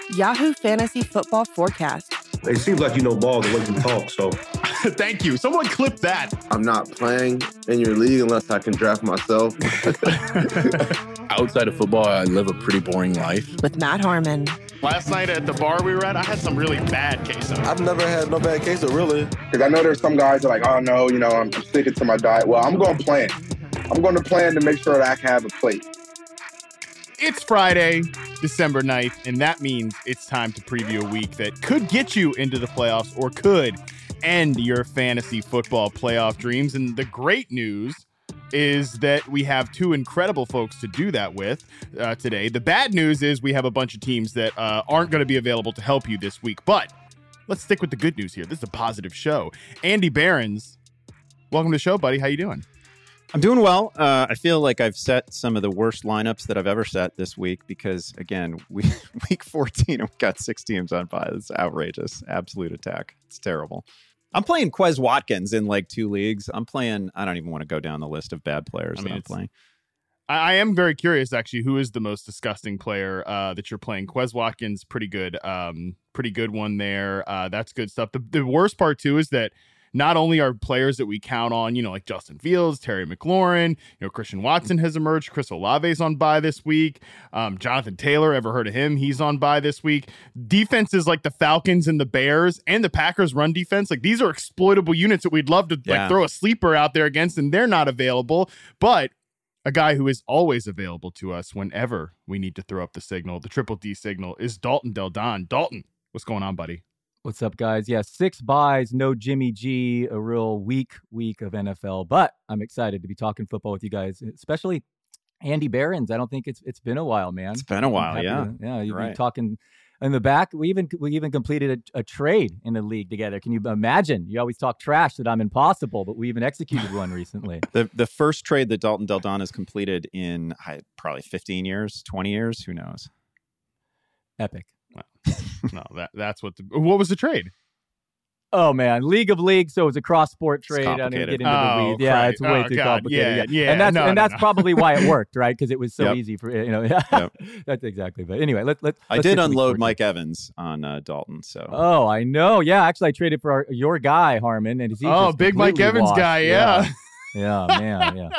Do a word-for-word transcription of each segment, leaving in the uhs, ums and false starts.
Yahoo Fantasy Football Forecast. It seems like you know ball the way you talk, so. Thank you. Someone clip that. I'm not playing in your league unless I can draft myself. Outside of football, I live a pretty boring life. With Matt Harmon. Last night at the bar we were at, I had some really bad queso. I've never had no bad queso, really. Because I know there's some guys that are like, oh, no, you know, I'm, I'm sticking to my diet. Well, I'm going to plan. I'm going to plan to make sure that I can have a plate. It's Friday, December ninth, and that means it's time to preview a week that could get you into the playoffs or could end your fantasy football playoff dreams. And the great news is that we have two incredible folks to do that with uh, today. The bad news is we have a bunch of teams that uh, aren't going to be available to help you this week. But let's stick with the good news here. This is a positive show. Andy Behrens, welcome to the show, buddy. How you doing? I'm doing well. Uh, I feel like I've set some of the worst lineups that I've ever set this week because, again, we, week fourteen, we got six teams on bye. It's outrageous. Absolute attack. It's terrible. I'm playing Quez Watkins in like two leagues. I'm playing, I don't even want to go down the list of bad players I mean, that I'm playing. I, I am very curious, actually, who is the most disgusting player uh, that you're playing. Quez Watkins, pretty good. Um, pretty good one there. Uh, that's good stuff. The, the worst part, too, is that not only are players that we count on, you know, like Justin Fields, Terry McLaurin, you know, Christian Watson has emerged. Chris Olave's on bye this week. Um, Jonathan Taylor, ever heard of him? He's on bye this week. Defenses like the Falcons and the Bears and the Packers run defense, like these are exploitable units that we'd love to yeah. like throw a sleeper out there against, and they're not available. But a guy who is always available to us whenever we need to throw up the signal, the triple D signal, is Dalton Del Don. Dalton, what's going on, buddy? What's up, guys? Yeah, six buys, no Jimmy G, a real weak week of N F L. But I'm excited to be talking football with you guys, especially Andy Behrens. I don't think it's it's been a while, man. It's been a while, yeah. To, yeah, you've right. been talking in the back. We even we even completed a, a trade in the league together. Can you imagine? You always talk trash that I'm impossible, but we even executed one recently. The the first trade that Dalton Del Don has completed in probably fifteen years, twenty years, who knows? Epic. No, that that's what the what was the trade? Oh man, League of Leagues, so it was a cross sport trade. I didn't get into oh, the weeds. Yeah, it's way oh, too God. complicated. Yeah, yeah, and that's no, and no, that's no. probably why it worked, right? Because it was so yep. easy for you know. Yeah, yep. That's exactly. But anyway, let let. I did unload Mike Evans on uh, Dalton. So. Oh, I know. Yeah, actually, I traded for our, your guy Harmon, and he's oh, big Mike Evans washed. guy. Yeah. Yeah, yeah man. Yeah.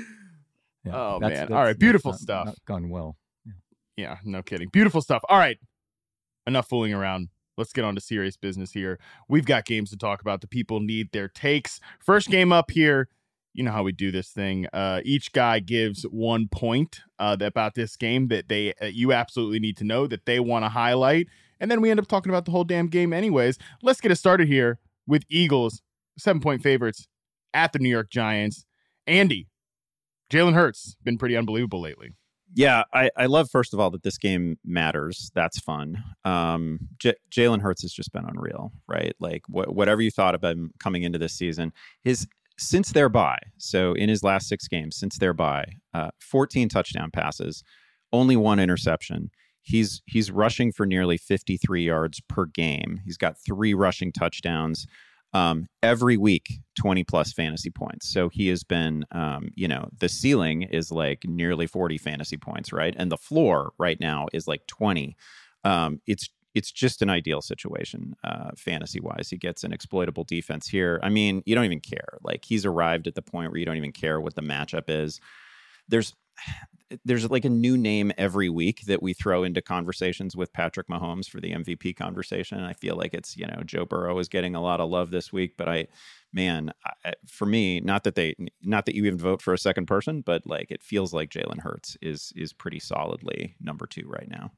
yeah. Oh that's, man. that's, All right, beautiful not, stuff. Not gone well. Yeah. yeah, no kidding. Beautiful stuff. All right, enough fooling around. Let's get on to serious business here. We've got games to talk about. The people need their takes. First game up here. You know how we do this thing. Uh, each guy gives one point uh, about this game that they uh, you absolutely need to know that they want to highlight. And then we end up talking about the whole damn game anyways. Let's get it started here with Eagles, seven-point favorites at the New York Giants. Andy, Jalen Hurts, been pretty unbelievable lately. Yeah, I, I love, first of all, that this game matters. That's fun. Um, J- Jalen Hurts has just been unreal, right? Like, wh- whatever you thought of him coming into this season, his since their bye, so in his last six games, since their bye, uh, fourteen touchdown passes, only one interception. He's he's rushing for nearly fifty-three yards per game. He's got three rushing touchdowns. Um, every week, twenty plus fantasy points. So he has been, um, you know, the ceiling is like nearly forty fantasy points, right? And the floor right now is like twenty. Um, it's it's just an ideal situation, uh, fantasy wise. He gets an exploitable defense here. I mean, you don't even care. Like, he's arrived at the point where you don't even care what the matchup is. There's there's like a new name every week that we throw into conversations with Patrick Mahomes for the M V P conversation. I feel like it's, you know, Joe Burrow is getting a lot of love this week, but I, man, I, for me, not that they, not that you even vote for a second person, but like, it feels like Jalen Hurts is, is pretty solidly number two right now.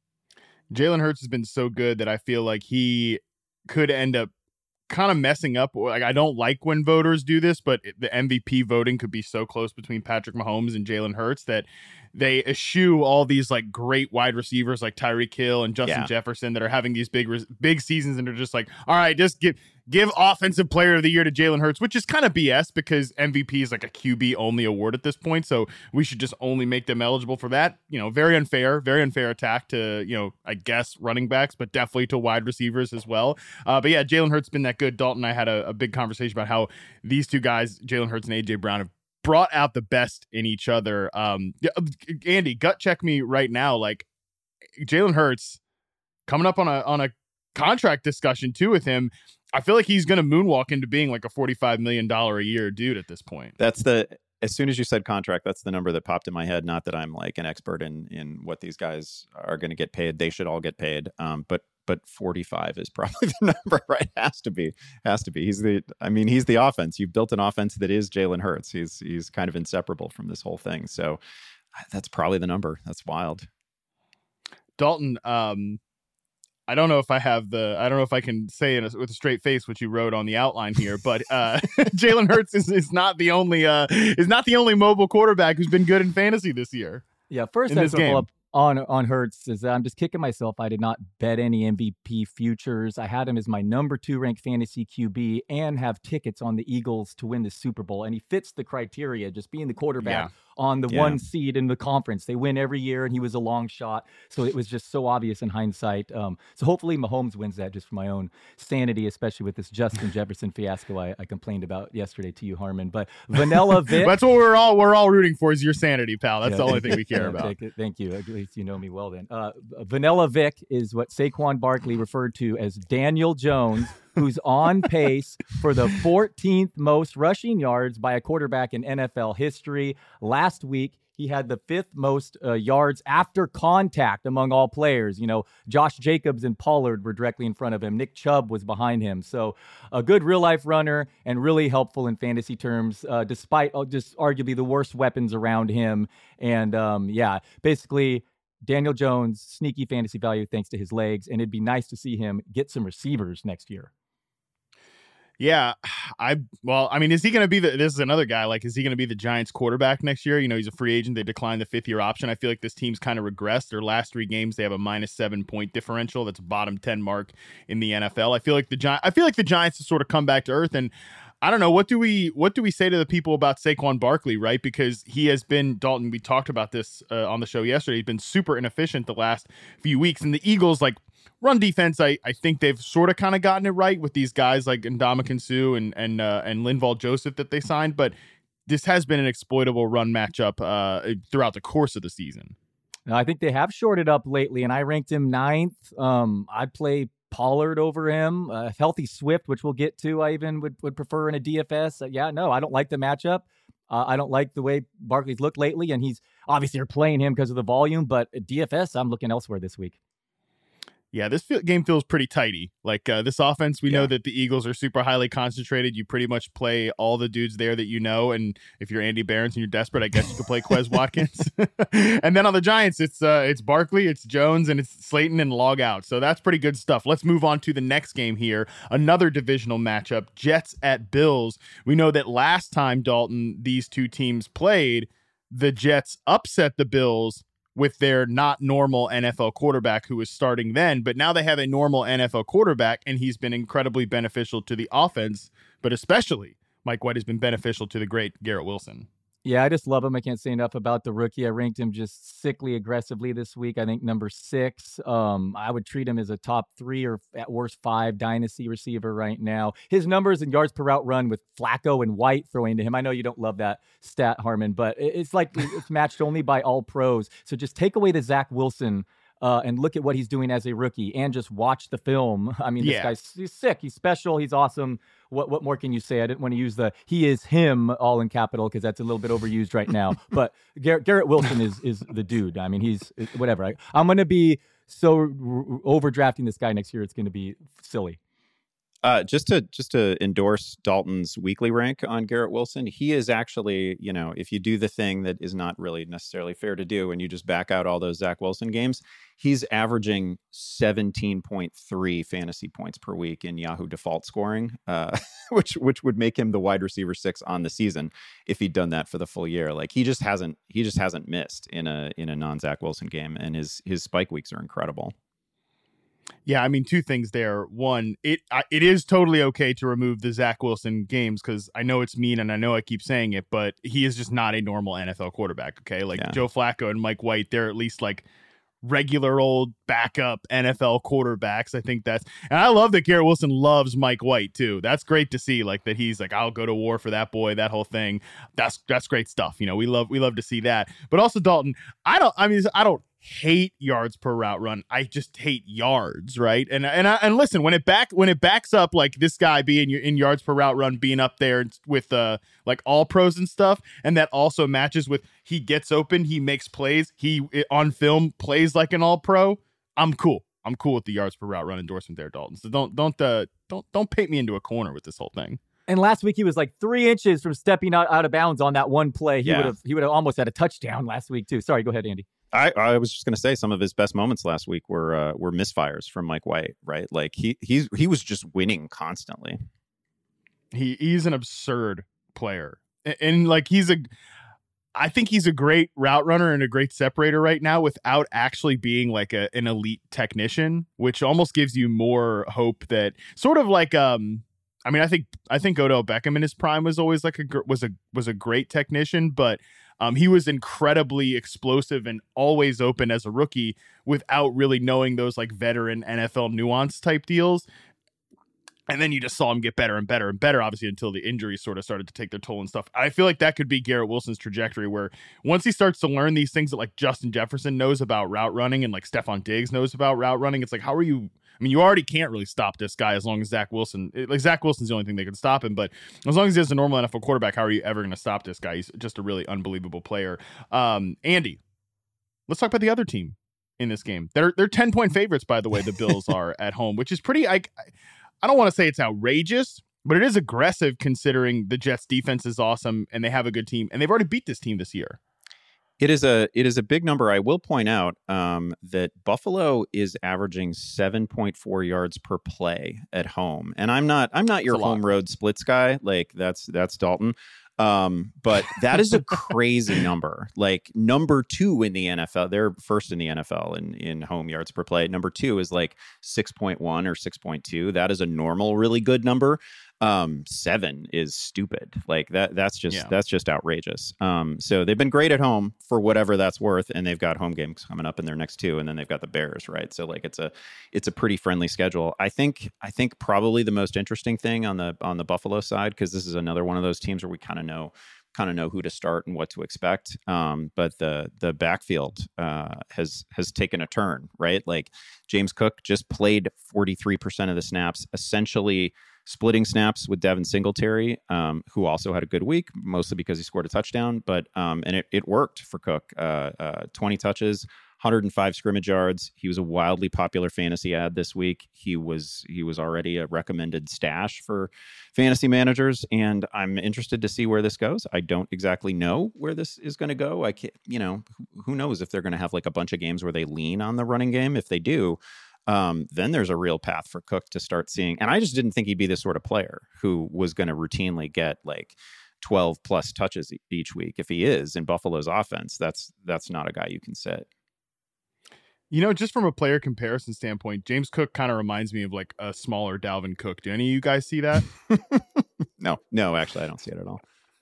Jalen Hurts has been so good that I feel like he could end up kind of messing up. Like, I don't like when voters do this, but the M V P voting could be so close between Patrick Mahomes and Jalen Hurts that they eschew all these like great wide receivers like Tyreek Hill and Justin yeah. Jefferson that are having these big big seasons and are just like, all right, just give give offensive player of the year to Jalen Hurts, which is kind of B S because M V P is like a Q B only award at this point. So we should just only make them eligible for that. You know, very unfair, very unfair attack to, you know, I guess running backs, but definitely to wide receivers as well. Uh, but yeah, Jalen Hurts been that good. Dalton and I had a, a big conversation about how these two guys, Jalen Hurts and A J Brown, have brought out the best in each other. Um, Andy, gut check me right now. Like, Jalen Hurts coming up on a on a contract discussion too with him. I feel like he's going to moonwalk into being like a forty-five million dollars a year dude at this point. That's the, as soon as you said contract, that's the number that popped in my head. Not that I'm like an expert in, in what these guys are going to get paid. They should all get paid. Um, but, but forty-five is probably the number, right? Has to be, has to be. He's the, I mean, he's the offense. You've built an offense that is Jalen Hurts. He's, he's kind of inseparable from this whole thing. So that's probably the number. That's wild. Dalton, um, I don't know if I have the, I don't know if I can say it with a straight face what you wrote on the outline here, but uh, Jalen Hurts is, is not the only, uh, is not the only mobile quarterback who's been good in fantasy this year. Yeah, first I have to follow up on on Hurts is I'm just kicking myself. I did not bet any M V P futures. I had him as my number two ranked fantasy Q B and have tickets on the Eagles to win the Super Bowl. And he fits the criteria, just being the quarterback yeah. on the yeah. one seed in the conference. They win every year, and he was a long shot. So it was just so obvious in hindsight. Um, so hopefully Mahomes wins that just for my own sanity, especially with this Justin Jefferson fiasco I, I complained about yesterday to you, Harmon. But Vanilla Vic. That's what we're all we're all rooting for is your sanity, pal. That's yeah. the only thing we care yeah, about. Thank, thank you. At least you know me well then. Uh, Vanilla Vic is what Saquon Barkley referred to as Daniel Jones, who's on pace for the fourteenth most rushing yards by a quarterback in N F L history. Last week, he had the fifth most uh, yards after contact among all players. You know, Josh Jacobs and Pollard were directly in front of him. Nick Chubb was behind him. So a good real-life runner and really helpful in fantasy terms, uh, despite uh, just arguably the worst weapons around him. And um, yeah, basically Daniel Jones, sneaky fantasy value thanks to his legs. And it'd be nice to see him get some receivers next year. Yeah, I well, I mean, is he going to be the? This is another guy. Like, is he going to be the Giants' quarterback next year? You know, he's a free agent. They declined the fifth-year option. I feel like this team's kind of regressed. Their last three games, they have a minus seven point differential. That's a bottom ten mark in the N F L. I feel like the Gi- I feel like the Giants have sort of come back to earth. And I don't know, what do we what do we say to the people about Saquon Barkley, right? Because he has been, Dalton, we talked about this uh, on the show yesterday. He's been super inefficient the last few weeks, and the Eagles, like. Run defense, I, I think they've sort of kind of gotten it right with these guys like Ndamukong Suh and and uh, and Linval Joseph that they signed, but this has been an exploitable run matchup uh, throughout the course of the season. Now, I think they have shorted up lately, and I ranked him ninth. Um, I'd play Pollard over him. Uh, healthy Swift, which we'll get to, I even would, would prefer in a D F S. Uh, yeah, no, I don't like the matchup. Uh, I don't like the way Barkley's looked lately, and he's obviously are playing him because of the volume, but at D F S, I'm looking elsewhere this week. Yeah, this game feels pretty tighty. Like uh, this offense, we yeah. know that the Eagles are super highly concentrated. You pretty much play all the dudes there that you know. And if you're Andy Behrens and you're desperate, I guess you could play Quez Watkins. And then on the Giants, it's uh, it's Barkley, it's Jones, and it's Slayton and log out. So that's pretty good stuff. Let's move on to the next game here. Another divisional matchup, Jets at Bills. We know that last time, Dalton, these two teams played, the Jets upset the Bills with their not normal N F L quarterback who was starting then, but now they have a normal N F L quarterback, and he's been incredibly beneficial to the offense, but especially Mike White has been beneficial to the great Garrett Wilson. Yeah, I just love him. I can't say enough about the rookie. I ranked him just sickly aggressively this week. I think number six. Um, I would treat him as a top three or at worst five dynasty receiver right now. His numbers and yards per route run with Flacco and White throwing to him. I know you don't love that stat, Harmon, but it's like it's matched only by all pros. So just take away the Zach Wilson Uh, and look at what he's doing as a rookie and just watch the film. I mean, this yeah. guy's he's sick. He's special. He's awesome. What what more can you say? I didn't want to use the he is him all in capital because that's a little bit overused right now. But Garrett, Garrett Wilson is is the dude. I mean, he's whatever. I, I'm going to be so r- overdrafting this guy next year. It's going to be silly. Uh, just to just to endorse Dalton's weekly rank on Garrett Wilson, he is actually, you know, if you do the thing that is not really necessarily fair to do and you just back out all those Zach Wilson games, he's averaging seventeen point three fantasy points per week in Yahoo default scoring, uh, which which would make him the wide receiver six on the season if he'd done that for the full year. Like he just hasn't he just hasn't missed in a in a non Zach Wilson game, and his his spike weeks are incredible. Yeah, I mean, two things there. One, it I, it is totally okay to remove the Zach Wilson games because I know it's mean and I know I keep saying it, but he is just not a normal N F L quarterback, okay? Like yeah. Joe Flacco and Mike White, they're at least like regular old backup N F L quarterbacks. I think that's, and I love that Garrett Wilson loves Mike White too. That's great to see, like that he's like, I'll go to war for that boy, that whole thing. That's that's great stuff. You know, we love we love to see that. But also Dalton, I don't I mean I don't hate yards per route run. I just hate yards, right? And and I, and listen, when it back when it backs up like this guy being in yards per route run, being up there with uh like all pros and stuff, and that also matches with he gets open, he makes plays, he on film plays like an all pro. I'm cool. I'm cool with the yards per route run endorsement there, Dalton. So don't don't uh don't don't paint me into a corner with this whole thing. And last week he was like three inches from stepping out, out of bounds on that one play. He Yeah. would have he would have almost had a touchdown last week too. Sorry, go ahead, Andy. I, I was just going to say some of his best moments last week were uh, were misfires from Mike White, right? Like he he's he was just winning constantly. He he's an absurd player, and, and like he's a, I think he's a great route runner and a great separator right now without actually being like a an elite technician, which almost gives you more hope that sort of like um. I mean, I think I think Odell Beckham in his prime was always like a was a was a great technician, but um, he was incredibly explosive and always open as a rookie without really knowing those like veteran N F L nuance type deals. And then you just saw him get better and better and better, obviously, until the injuries sort of started to take their toll and stuff. I feel like that could be Garrett Wilson's trajectory, where once he starts to learn these things that like Justin Jefferson knows about route running and like Stephon Diggs knows about route running, it's like, how are you? I mean, you already can't really stop this guy as long as Zach Wilson, like Zach Wilson's the only thing that can stop him. But as long as he has a normal N F L quarterback, how are you ever going to stop this guy? He's just a really unbelievable player. Um, Andy, let's talk about the other team in this game. They're they're ten point favorites, by the way. The Bills are at home, which is pretty. I I don't want to say it's outrageous, but it is aggressive considering the Jets' defense is awesome and they have a good team and they've already beat this team this year. It is a it is a big number. I will point out um, that Buffalo is averaging seven point four yards per play at home, and I'm not I'm not your home road splits guy. Like that's that's Dalton, um, but that is a crazy number. Like number two in the N F L, they're first in the N F L in in home yards per play. Number two is like six point one or six point two. That is a normal, really good number. Um, seven is stupid. Like that. That's just Yeah. that's just outrageous. Um, so they've been great at home for whatever that's worth, and they've got home games coming up in their next two, and then they've got the Bears, right? So like it's a it's a pretty friendly schedule. I think I think probably the most interesting thing on the on the Buffalo side, because this is another one of those teams where we kind of know kind of know who to start and what to expect. Um, but the the backfield uh, has has taken a turn, right? Like James Cook just played forty-three percent of the snaps, essentially splitting snaps with Devin Singletary, um, who also had a good week, mostly because he scored a touchdown. But um, and it, it worked for Cook. Uh, uh, twenty touches, one hundred five scrimmage yards. He was a wildly popular fantasy ad this week. He was he was already a recommended stash for fantasy managers, and I'm interested to see where this goes. I don't exactly know where this is going to go. I can't, you know, who, who knows if they're going to have like a bunch of games where they lean on the running game. If they do, Um, then there's a real path for Cook to start seeing. And I just didn't think he'd be the sort of player who was going to routinely get like twelve plus touches e- each week. If he is in Buffalo's offense, that's that's not a guy you can sit. You know, just from a player comparison standpoint, James Cook kind of reminds me of like a smaller Dalvin Cook. Do any of you guys see that? no, no, actually, I don't see it at all.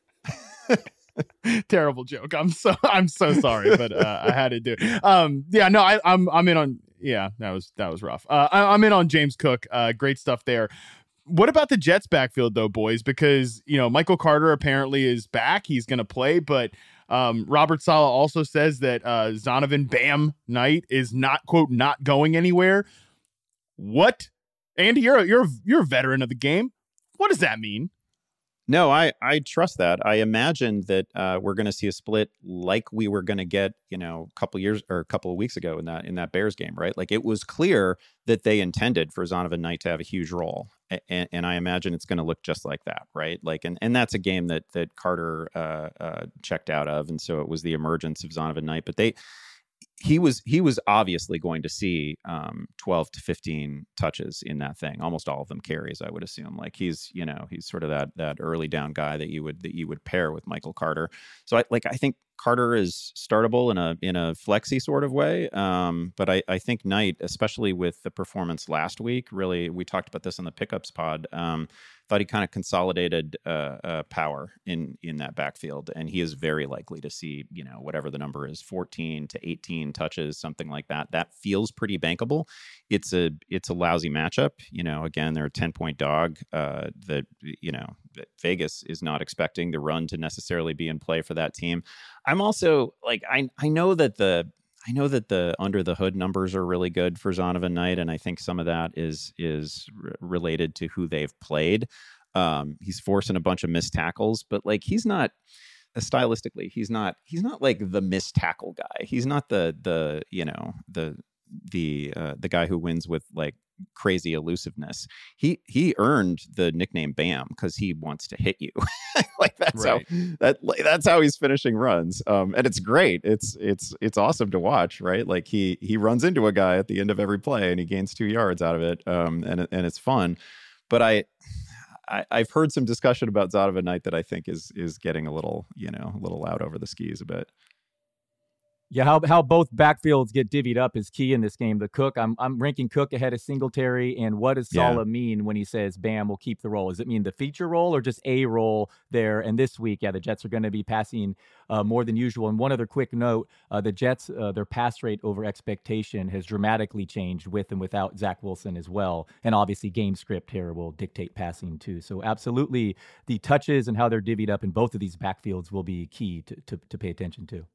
Terrible joke. I'm so I'm so sorry, but uh, I had to do it. Um, yeah, no, I, I'm I'm in on. Yeah, that was that was rough. Uh, I, I'm in on James Cook. Uh, great stuff there. What about the Jets backfield though, boys? Because you know Michael Carter apparently is back. He's going to play, but um, Robert Saleh also says that uh, Zonovan Bam Knight is not quote not going anywhere. What, Andy? You're a, you're a, you're a veteran of the game. What does that mean? No, I, I trust that. I imagine that uh, we're going to see a split like we were going to get, you know, a couple years or a couple of weeks ago in that in that Bears game, right? Like it was clear that they intended for Zonovan Knight to have a huge role, and, and I imagine it's going to look just like that, right? Like, and, and that's a game that that Carter uh, uh, checked out of, and so it was the emergence of Zonovan Knight. But they. He was he was obviously going to see um, twelve to fifteen touches in that thing, almost all of them carries, I would assume. Like he's you know he's sort of that that early down guy that you would that you would pair with Michael Carter. So I like I think Carter is startable in a in a flexy sort of way, um, but I, I think Knight, especially with the performance last week, really we talked about this in the pickups pod. Um, thought he kind of consolidated uh, uh, power in in that backfield, and he is very likely to see, you know, whatever the number is, fourteen to eighteen touches, something like that. That feels pretty bankable. It's a it's a lousy matchup. You know, again, they're a ten point dog. Uh, that you know, Vegas is not expecting the run to necessarily be in play for that team. I'm also like, I I know that the I know that the under the hood numbers are really good for Zonovan Knight, and I think some of that is is r- related to who they've played. Um, he's forcing a bunch of missed tackles, but like he's not uh, stylistically, he's not he's not like the missed tackle guy. He's not the the you know the the uh, the guy who wins with like crazy elusiveness. He he earned the nickname Bam because he wants to hit you. Like that's right. how that like, that's how he's finishing runs. Um, and it's great. It's it's it's awesome to watch, right? Like he he runs into a guy at the end of every play and he gains two yards out of it. Um, and and it's fun. But I. I, I've heard some discussion about Zonovan Knight that I think is is getting a little, you know, a little out over the skis a bit. Yeah, how how both backfields get divvied up is key in this game. The Cook, I'm I'm ranking Cook ahead of Singletary. And what does Saleh yeah. mean when he says Bam will keep the role? Does it mean the feature role or just a role there? And this week, yeah, the Jets are going to be passing uh, more than usual. And one other quick note, uh, the Jets, uh, their pass rate over expectation has dramatically changed with and without Zach Wilson as well. And obviously game script here will dictate passing too. So absolutely the touches and how they're divvied up in both of these backfields will be key to to, to pay attention to.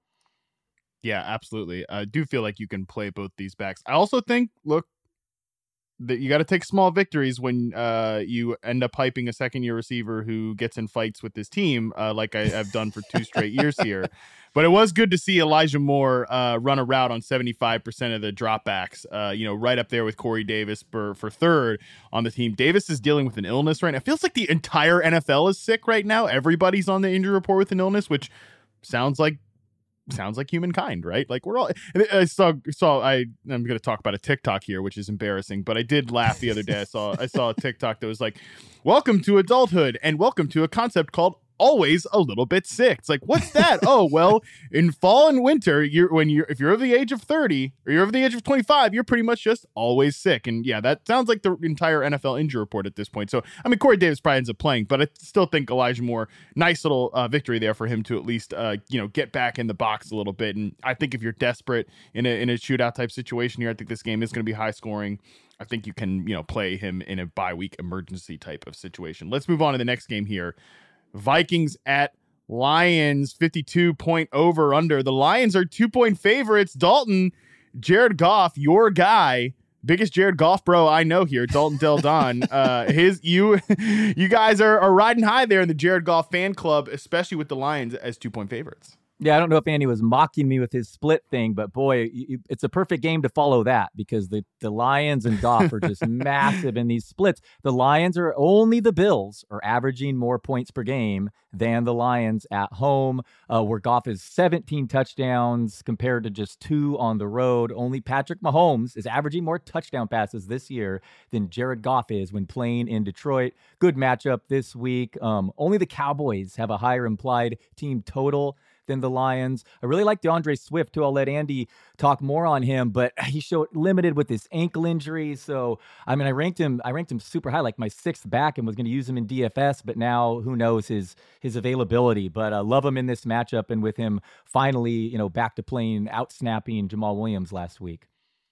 Yeah, absolutely. I do feel like you can play both these backs. I also think, look, that you got to take small victories when uh, you end up hyping a second-year receiver who gets in fights with this team, uh, like I, I've done for two straight years here. But it was good to see Elijah Moore uh, run a route on seventy-five percent of the dropbacks, uh, you know, right up there with Corey Davis for, for third on the team. Davis is dealing with an illness right now. It feels like the entire N F L is sick right now. Everybody's on the injury report with an illness, which sounds like sounds like humankind, right? Like we're all, I saw, saw, I, I'm going to talk about a TikTok here, which is embarrassing, but I did laugh the other day. I saw, I saw a TikTok that was like, welcome to adulthood and welcome to a concept called always a little bit sick. It's like, what's that? Oh, well, in fall and winter, you're when you're if you're over the age of thirty or you're over the age of twenty-five, you're pretty much just always sick. And yeah, that sounds like the entire N F L injury report at this point. So I mean, Corey Davis probably ends up playing, but I still think Elijah Moore, nice little uh, victory there for him to at least uh, you know get back in the box a little bit. And I think if you're desperate in a in a shootout type situation here, I think this game is going to be high scoring. I think you can you know play him in a bye week emergency type of situation. Let's move on to the next game here. Vikings at Lions, fifty-two point over under. The Lions are two point favorites. Dalton, Jared Goff, your guy, biggest Jared Goff bro I know here, Dalton Del Don. uh, his you, you guys are, are riding high there in the Jared Goff fan club, especially with the Lions as two point favorites. Yeah, I don't know if Andy was mocking me with his split thing, but boy, you, it's a perfect game to follow that because the, the Lions and Goff are just massive in these splits. The Lions are only the Bills are averaging more points per game than the Lions at home, uh, where Goff is seventeen touchdowns compared to just two on the road. Only Patrick Mahomes is averaging more touchdown passes this year than Jared Goff is when playing in Detroit. Good matchup this week. Um, only the Cowboys have a higher implied team total than the Lions. I really like DeAndre Swift too. I'll let Andy talk more on him, but he showed limited with his ankle injury. So, I mean, I ranked him, I ranked him super high, like my sixth back, and was going to use him in D F S, but now who knows his, his availability, but I uh, love him in this matchup. And with him finally, you know, back to playing out snapping Jamal Williams last week.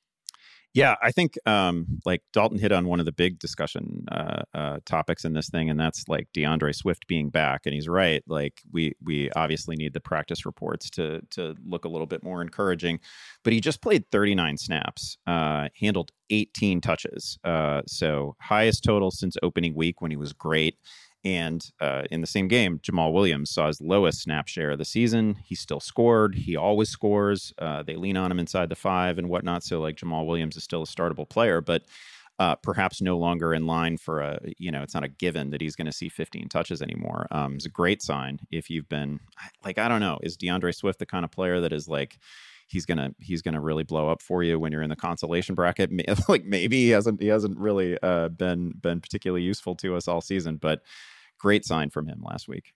Yeah, I think um, like Dalton hit on one of the big discussion uh, uh, topics in this thing, and that's like DeAndre Swift being back. And he's right. Like we we obviously need the practice reports to to look a little bit more encouraging. But he just played thirty-nine snaps, uh, handled eighteen touches. Uh, so highest total since opening week when he was great. And uh, in the same game, Jamal Williams saw his lowest snap share of the season. He still scored. He always scores. Uh, they lean on him inside the five and whatnot. So like Jamal Williams is still a startable player, but uh, perhaps no longer in line for a, you know, it's not a given that he's going to see fifteen touches anymore. Um, it's a great sign if you've been like, I don't know, is DeAndre Swift the kind of player that is like, he's gonna he's gonna really blow up for you when you're in the consolation bracket? Like maybe he hasn't he hasn't really uh, been been particularly useful to us all season, but great sign from him last week.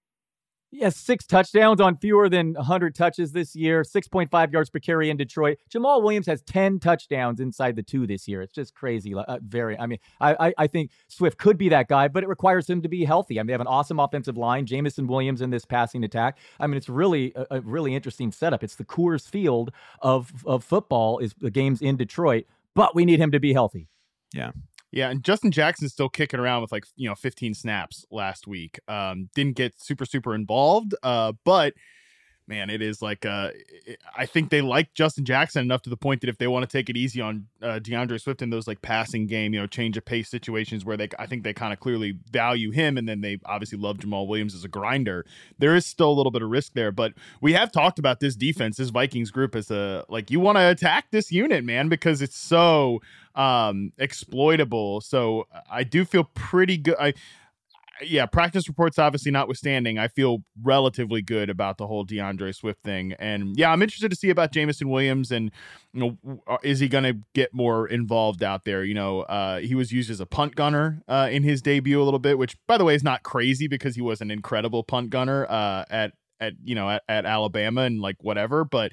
Yes, six touchdowns on fewer than one hundred touches this year, six point five yards per carry in Detroit. Jamal Williams has ten touchdowns inside the two this year. It's just crazy. Uh, very, I mean, I, I I think Swift could be that guy, but it requires him to be healthy. I mean, they have an awesome offensive line, Jamison Williams in this passing attack. I mean, it's really a, a really interesting setup. It's the Coors Field of, of football is the games in Detroit, but we need him to be healthy. Yeah. Yeah, and Justin Jackson's still kicking around with like, you know, fifteen snaps last week. Um, didn't get super, super involved, uh, but man, it is like uh, I think they like Justin Jackson enough to the point that if they want to take it easy on uh, DeAndre Swift in those like passing game, you know, change of pace situations where they, I think they kind of clearly value him, and then they obviously love Jamal Williams as a grinder. There is still a little bit of risk there, but we have talked about this defense, this Vikings group as a like you want to attack this unit, man, because it's so um, exploitable. So I do feel pretty good. I. Yeah, practice reports obviously notwithstanding, I feel relatively good about the whole DeAndre Swift thing. And yeah, I'm interested to see about Jameson Williams, and you know, is he going to get more involved out there? You know, uh, he was used as a punt gunner uh, in his debut a little bit, which by the way is not crazy because he was an incredible punt gunner uh, at at you know at, at Alabama and like whatever. But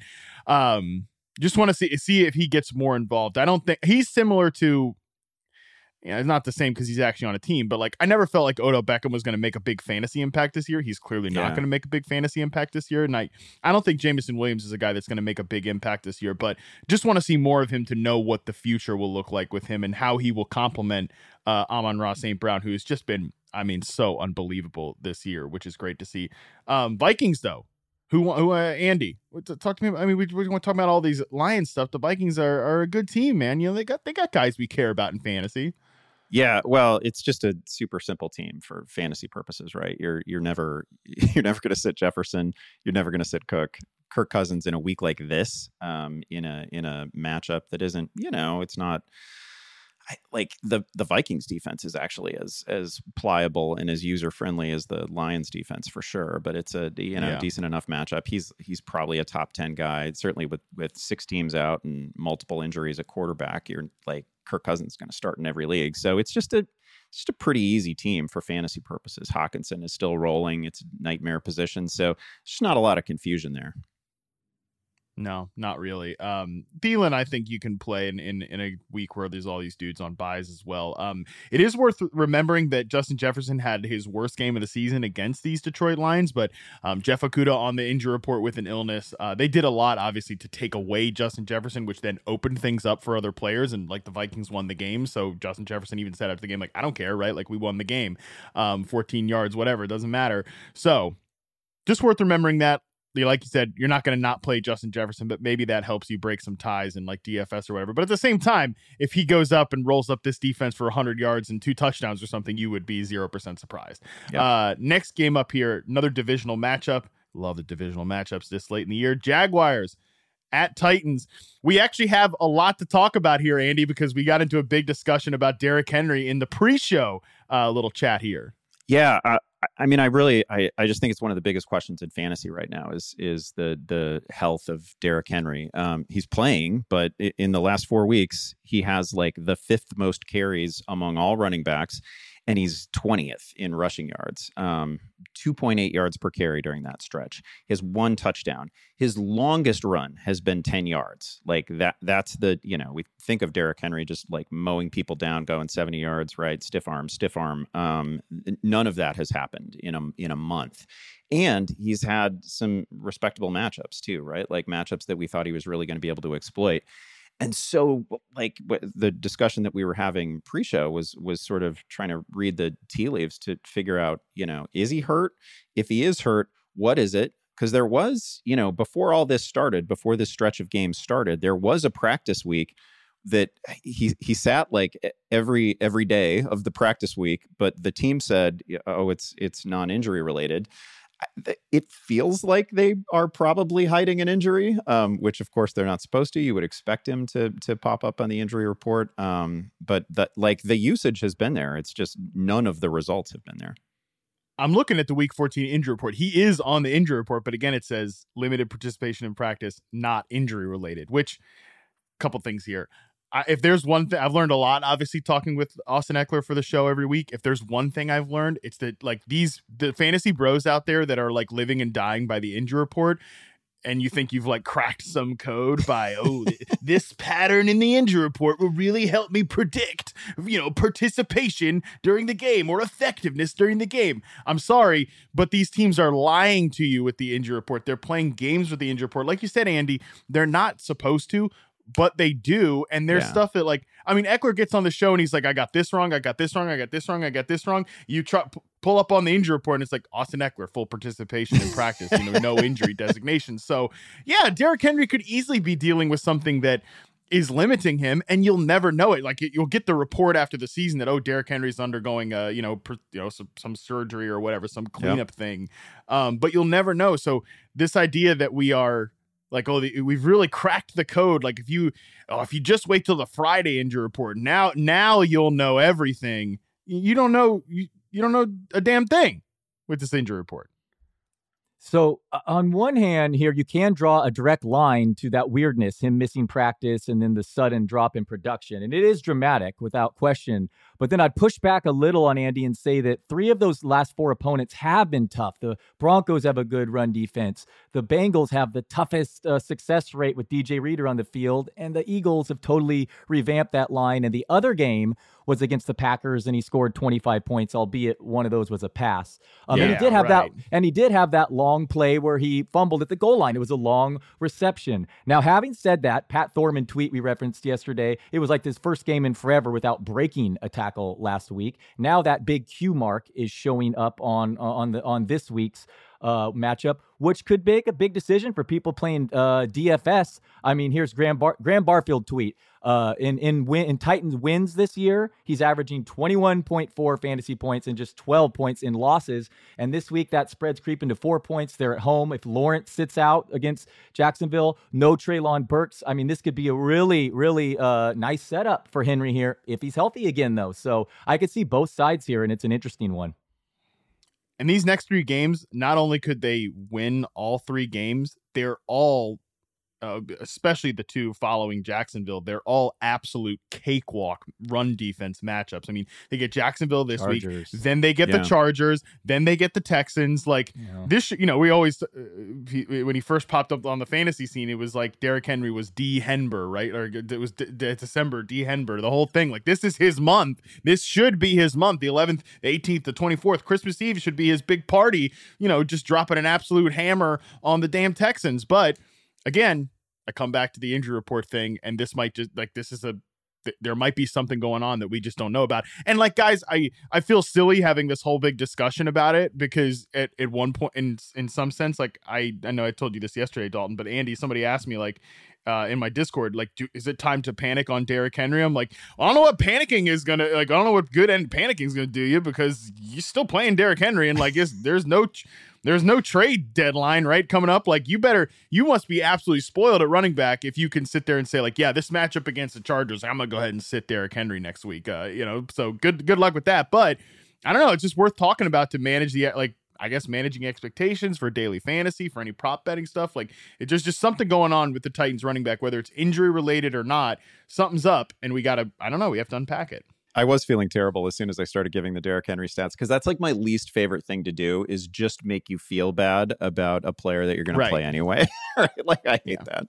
um, just want to see see if he gets more involved. I don't think he's similar to. Yeah, it's not the same because he's actually on a team, but like I never felt like Odell Beckham was going to make a big fantasy impact this year. He's clearly not yeah. going to make a big fantasy impact this year, and I, I don't think Jameson Williams is a guy that's going to make a big impact this year. But just want to see more of him to know what the future will look like with him and how he will complement uh, Amon-Ra Saint Brown, who has just been, I mean, so unbelievable this year, which is great to see. Um, Vikings though. Who, who uh, Andy, talk to me. I mean, we, we want to talk about all these Lions stuff. The Vikings are, are a good team, man. You know, they got they got guys we care about in fantasy. Yeah, well, it's just a super simple team for fantasy purposes, right? You're you're never you're never going to sit Jefferson. You're never going to sit Cook. Kirk Cousins in a week like this, um, in a in a matchup that isn't, you know, it's not. I, like the the Vikings defense is actually as as pliable and as user friendly as the Lions defense for sure, but it's a you know yeah. decent enough matchup. He's he's probably a top ten guy. Certainly with with six teams out and multiple injuries at quarterback, you're like Kirk Cousins is going to start in every league. So it's just a it's just a pretty easy team for fantasy purposes. Hawkinson is still rolling. It's a nightmare position, so there's not a lot of confusion there. No, not really. Um, Thielen, I think you can play in, in, in a week where there's all these dudes on buys as well. Um, it is worth remembering that Justin Jefferson had his worst game of the season against these Detroit Lions, but um, Jeff Okudah on the injury report with an illness. Uh, they did a lot, obviously, to take away Justin Jefferson, which then opened things up for other players, and like the Vikings won the game. So Justin Jefferson even said after the game, like, I don't care, right? Like, we won the game, um, fourteen yards, whatever, it doesn't matter. So just worth remembering that. Like you said, you're not going to not play Justin Jefferson, but maybe that helps you break some ties in like D F S or whatever. But at the same time, if he goes up and rolls up this defense for one hundred yards and two touchdowns or something, you would be zero percent surprised. Yep. Uh, next game up here, another divisional matchup. Love the divisional matchups this late in the year. Jaguars at Titans. We actually have a lot to talk about here, Andy, because we got into a big discussion about Derrick Henry in the pre-show uh, little chat here. Yeah, uh, I mean, I really, I, I just think it's one of the biggest questions in fantasy right now is is the the health of Derrick Henry. Um, he's playing, but in the last four weeks, he has like the fifth most carries among all running backs, and he's twentieth in rushing yards, um, two point eight yards per carry during that stretch. He has one touchdown. His longest run has been ten yards. Like that, that's the, you know, we think of Derrick Henry just like mowing people down, going seventy yards, right? Stiff arm, stiff arm. Um, none of that has happened in a, in a month. And he's had some respectable matchups too, right? Like matchups that we thought he was really going to be able to exploit. And so, like, the discussion that we were having pre-show was was sort of trying to read the tea leaves to figure out, you know, is he hurt? If he is hurt, what is it? Because there was, you know, before all this started, before this stretch of games started, there was a practice week that he he sat like every every day of the practice week, but the team said, oh, it's it's non-injury related. It feels like they are probably hiding an injury, um, which of course they're not supposed to. You would expect him to to pop up on the injury report, um, but that like the usage has been there. It's just none of the results have been there. I'm looking at the week fourteen injury report. He is on the injury report, but again, it says limited participation in practice, not injury related. Which, couple things here. I, if there's one thing I've learned a lot, obviously talking with Austin Eckler for the show every week, if there's one thing I've learned, it's that like these, the fantasy bros out there that are like living and dying by the injury report, and you think you've like cracked some code by, oh, th- this pattern in the injury report will really help me predict, you know, participation during the game or effectiveness during the game. I'm sorry, but these teams are lying to you with the injury report. They're playing games with the injury report. Like you said, Andy, they're not supposed to, but they do. And there's yeah. stuff that like, I mean, Eckler gets on the show and he's like, I got this wrong. I got this wrong. I got this wrong. I got this wrong. You try, pull up on the injury report and it's like Austin Eckler, full participation in practice, you know, no injury designation. So yeah, Derrick Henry could easily be dealing with something that is limiting him, and you'll never know it. Like you'll get the report after the season that, oh, Derrick Henry's undergoing a, you know, per, you know, some, some surgery or whatever, some cleanup yep. thing. Um, but you'll never know. So this idea that we are like, oh, the, we've really cracked the code. Like if you, oh, if you just wait till the Friday injury report, now, now you'll know everything. You don't know, you, you don't know a damn thing with this injury report. So uh, on one hand here, you can draw a direct line to that weirdness, him missing practice and then the sudden drop in production. And it is dramatic without question. But then I'd push back a little on Andy and say that three of those last four opponents have been tough. The Broncos have a good run defense. The Bengals have the toughest uh, success rate with D J Reader on the field. And the Eagles have totally revamped that line. And the other game was against the Packers, and he scored twenty-five points, albeit one of those was a pass. Um, yeah, and he did have right. that, and he did have that long play where he fumbled at the goal line. It was a long reception. Now, having said that, Pat Thorman tweet we referenced yesterday, it was like his first game in forever without breaking a tackle last week. Now that big Q mark is showing up on on the on this week's uh, matchup, which could make a big decision for people playing uh, D F S. I mean, here's Graham, Bar- Graham Barfield tweet. Uh, in in win in Titans wins this year, he's averaging twenty-one point four fantasy points and just twelve points in losses. And this week that spread's creeping to four points. They're at home. If Lawrence sits out against Jacksonville, no Treylon Burks. I mean, this could be a really, really uh, nice setup for Henry here if he's healthy again, though. So I could see both sides here, and it's an interesting one. And these next three games, not only could they win all three games, they're all, uh, especially the two following Jacksonville, they're all absolute cakewalk run defense matchups. I mean, they get Jacksonville this Chargers. week, then they get Yeah. the Chargers, then they get the Texans. Like Yeah. this, you know, we always, uh, he, when he first popped up on the fantasy scene, it was like Derrick Henry was D Henber, right? Or it was D- D- December D Henber, the whole thing. Like this is his month. This should be his month. The eleventh, the eighteenth, the twenty-fourth, Christmas Eve should be his big party, you know, just dropping an absolute hammer on the damn Texans. But again, I come back to the injury report thing, and this might just like this is a th- there might be something going on that we just don't know about. And like, guys, I I feel silly having this whole big discussion about it because at, at one point, in in some sense, like I I know I told you this yesterday, Dalton, but Andy, somebody asked me like uh, in my Discord, like, do, is it time to panic on Derrick Henry? I'm like, I don't know what panicking is gonna like. I don't know what good end panicking is gonna do you because you're still playing Derrick Henry, and like, is there's no. Ch- There's no trade deadline, right, coming up. Like, you better, you must be absolutely spoiled at running back if you can sit there and say, like, yeah, this matchup against the Chargers, I'm going to go ahead and sit Derrick Henry next week. Uh, you know, so good good luck with that. But I don't know. It's just worth talking about to manage the, like, I guess managing expectations for daily fantasy, for any prop betting stuff. Like, it's just, just something going on with the Titans running back, whether it's injury related or not. Something's up, and we got to, I don't know, we have to unpack it. I was feeling terrible as soon as I started giving the Derrick Henry stats because that's like my least favorite thing to do is just make you feel bad about a player that you're going Right. to play anyway. Like I hate Yeah. that.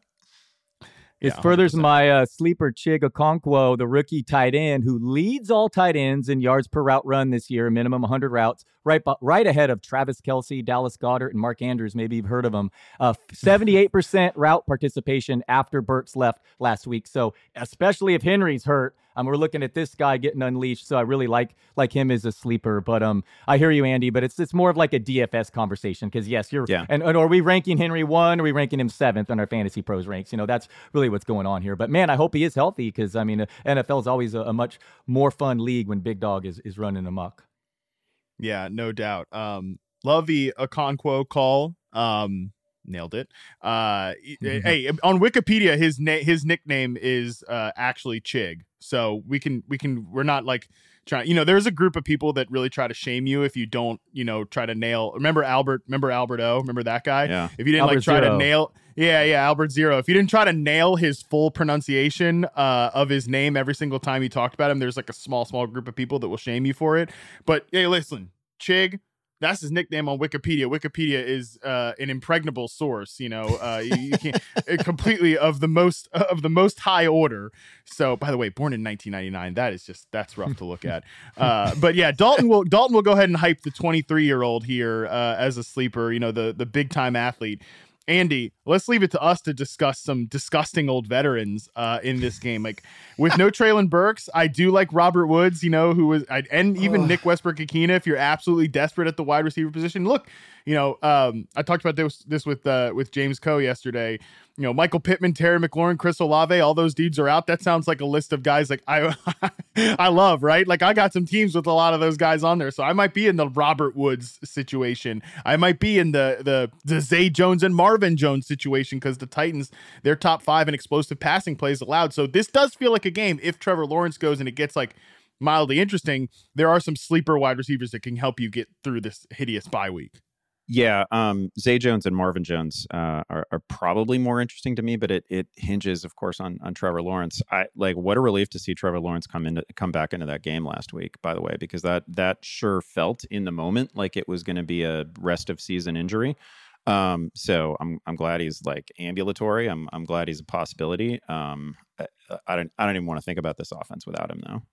It Yeah, furthers one hundred percent. my uh, sleeper Chig Okonkwo, the rookie tight end who leads all tight ends in yards per route run this year, minimum one hundred routes, right bu- right ahead of Travis Kelce, Dallas Goedert, and Mark Andrews. Maybe you've heard of them. Uh, seventy-eight percent route participation after Burks left last week. So especially if Henry's hurt, um, we're looking at this guy getting unleashed. So I really like like him as a sleeper. But um, I hear you, Andy. But it's it's more of like a D F S conversation because yes, you're Yeah. and, and are we ranking Henry one? Or are we ranking him seventh on our Fantasy Pros ranks? You know, that's really what's going on here. But man, I hope he is healthy because I mean, uh, N F L is always a, a much more fun league when Big Dog is is running amok. Yeah, no doubt. Um, love the Okonkwo call. Um, nailed it. Uh, Mhm. Hey, on Wikipedia, his name, his nickname is uh, actually Chig. So we can, we can, we're not like trying. You know, there's a group of people that really try to shame you if you don't, you know, try to nail. Remember Albert? Remember Albert O? Remember that guy? Yeah. If you didn't Albert like try Zero. to nail. Yeah, yeah, Albert Zero. If you didn't try to nail his full pronunciation uh, of his name every single time you talked about him, there's like a small, small group of people that will shame you for it. But hey, listen, Chig, that's his nickname on Wikipedia. Wikipedia is uh, an impregnable source, you know, uh, you, you can't completely of the most of the most high order. So, by the way, born in nineteen ninety-nine, that is just that's rough to look at. Uh, but yeah, Dalton will Dalton will go ahead and hype the twenty-three year old here uh, as a sleeper. You know, the the big time athlete. Andy, let's leave it to us to discuss some disgusting old veterans uh, in this game. Like with no Treylon Burks, I do like Robert Woods, you know, who was, I, and even oh. Nick Westbrook-Akina, if you're absolutely desperate at the wide receiver position. Look, you know, um, I talked about this this with uh, with James Coe yesterday. You know, Michael Pittman, Terry McLaurin, Chris Olave, all those dudes are out. That sounds like a list of guys like I I love, right? Like I got some teams with a lot of those guys on there. So I might be in the Robert Woods situation. I might be in the the, the Zay Jones and Marvin Jones situation because the Titans, they're top five in explosive passing plays allowed. So this does feel like a game. If Trevor Lawrence goes and it gets like mildly interesting, there are some sleeper wide receivers that can help you get through this hideous bye week. Yeah, um, Zay Jones and Marvin Jones uh, are, are probably more interesting to me, but it it hinges, of course, on on Trevor Lawrence. I like what a relief to see Trevor Lawrence come into come back into that game last week. By the way, because that that sure felt in the moment like it was going to be a rest of season injury. Um, so I'm I'm glad he's like ambulatory. I'm I'm glad he's a possibility. Um, I, I don't I don't even want to think about this offense without him though.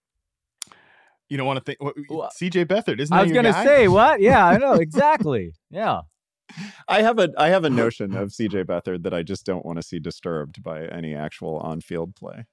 You don't want to think well, C J Beathard, isn't that I was going to say what? Yeah, I know exactly. Yeah. I have a I have a notion of C J Beathard that I just don't want to see disturbed by any actual on-field play.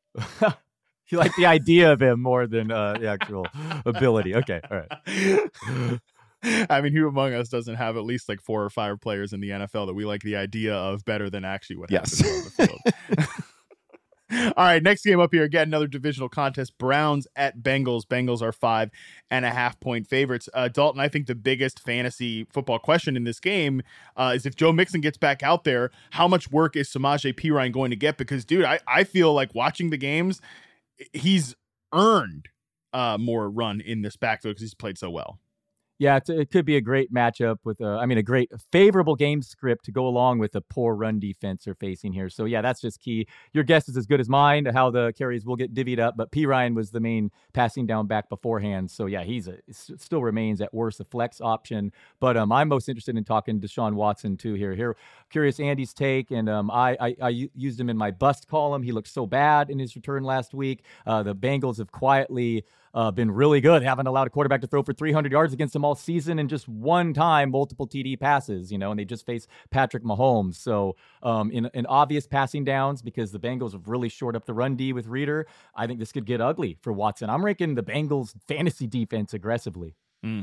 You like the idea of him more than uh, the actual ability. Okay, all right. I mean, who among us doesn't have at least like four or five players in the N F L that we like the idea of better than actually what yes. happens on the field? All right, next game up here, again, another divisional contest. Browns at Bengals. Bengals are five and a half point favorites. Uh, Dalton, I think the biggest fantasy football question in this game uh, is if Joe Mixon gets back out there, how much work is Samaje Perine going to get? Because, dude, I, I feel like watching the games, he's earned uh, more run in this backfield because he's played so well. Yeah, it's, it could be a great matchup with, a, I mean, a great favorable game script to go along with the poor run defense they're facing here. So, yeah, that's just key. Your guess is as good as mine how the carries will get divvied up, but Perine was the main passing down back beforehand. So, yeah, he's a still remains at worst a flex option. But um, I'm most interested in talking Deshaun Watson, too, here. Here, curious Andy's take, and um, I, I, I used him in my bust column. He looked so bad in his return last week. Uh, the Bengals have quietly Uh, been really good. Haven't allowed a quarterback to throw for three hundred yards against them all season, and just one time multiple T D passes, you know, and they just face Patrick Mahomes. So um, in, in obvious passing downs, because the Bengals have really shored up the run D with Reader, I think this could get ugly for Watson. I'm ranking the Bengals fantasy defense aggressively. Mm.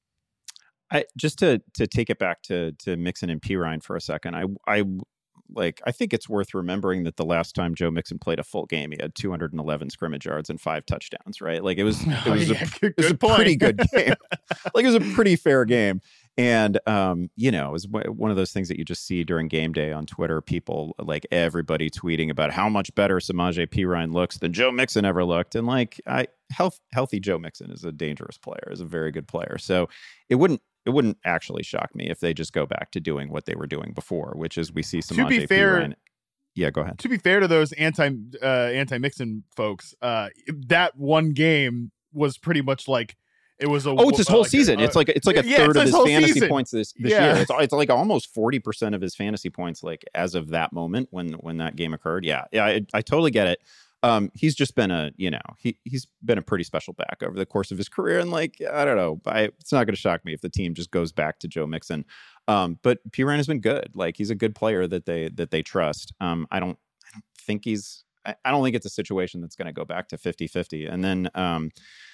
I just to to take it back to to Mixon and Perine for a second. I I like I think it's worth remembering that the last time Joe Mixon played a full game, he had two hundred eleven scrimmage yards and five touchdowns, right? Like it was it was, oh, yeah, a, good, it was good a pretty good game. Like it was a pretty fair game. And, um, you know, it was one of those things that you just see during game day on Twitter, people like everybody tweeting about how much better Samaje Perine looks than Joe Mixon ever looked. And like I health, healthy Joe Mixon is a dangerous player, is a very good player. So it wouldn't It wouldn't actually shock me if they just go back to doing what they were doing before, which is we see Samaje To be fair, Perine. Yeah, go ahead. To be fair to those anti uh, anti Mixon folks, uh, that one game was pretty much like it was a. Oh, it's his whole like season. A, uh, it's like it's like a yeah, third of his, his fantasy season. points this, this yeah. year. It's it's like almost forty percent of his fantasy points, like as of that moment when when that game occurred. Yeah, yeah, I, I totally get it. Um, he's just been a, you know, he, he's been a pretty special back over the course of his career. And like, I don't know, I, it's not going to shock me if the team just goes back to Joe Mixon. Um, but Perine has been good. Like he's a good player that they, that they trust. Um, I don't, I don't think he's, I, I don't think it's a situation that's going to go back to fifty fifty. And then, um,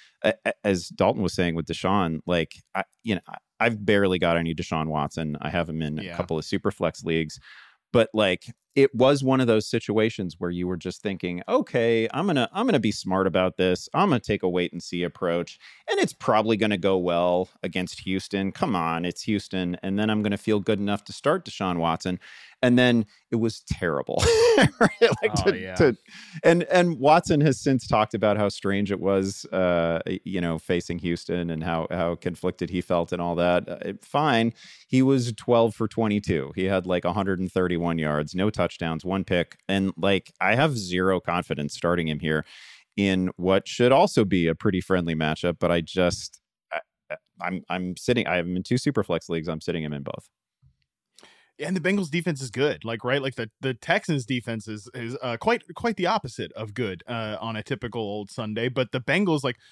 as Dalton was saying with Deshaun, like, I, you know, I've barely got any Deshaun Watson. I have him in yeah. a couple of super flex leagues, but like, it was one of those situations where you were just thinking, okay, I'm going to, I'm going to be smart about this. I'm going to take a wait and see approach, and it's probably going to go well against Houston. Come on, it's Houston. And then I'm going to feel good enough to start Deshaun Watson. And then it was terrible. like oh, to, yeah. to, and, and Watson has since talked about how strange it was, uh, you know, facing Houston and how, how conflicted he felt and all that. Uh, fine. He was twelve for twenty-two. He had like one hundred thirty-one yards, no touchdowns, one pick. And like, I have zero confidence starting him here in what should also be a pretty friendly matchup. But I just, I, I'm, I'm sitting, I have him in two super flex leagues. I'm sitting him in both. And the Bengals defense is good, like, right? Like the, the Texans defense is, is uh, quite, quite the opposite of good uh, on a typical old Sunday. But the Bengals, like,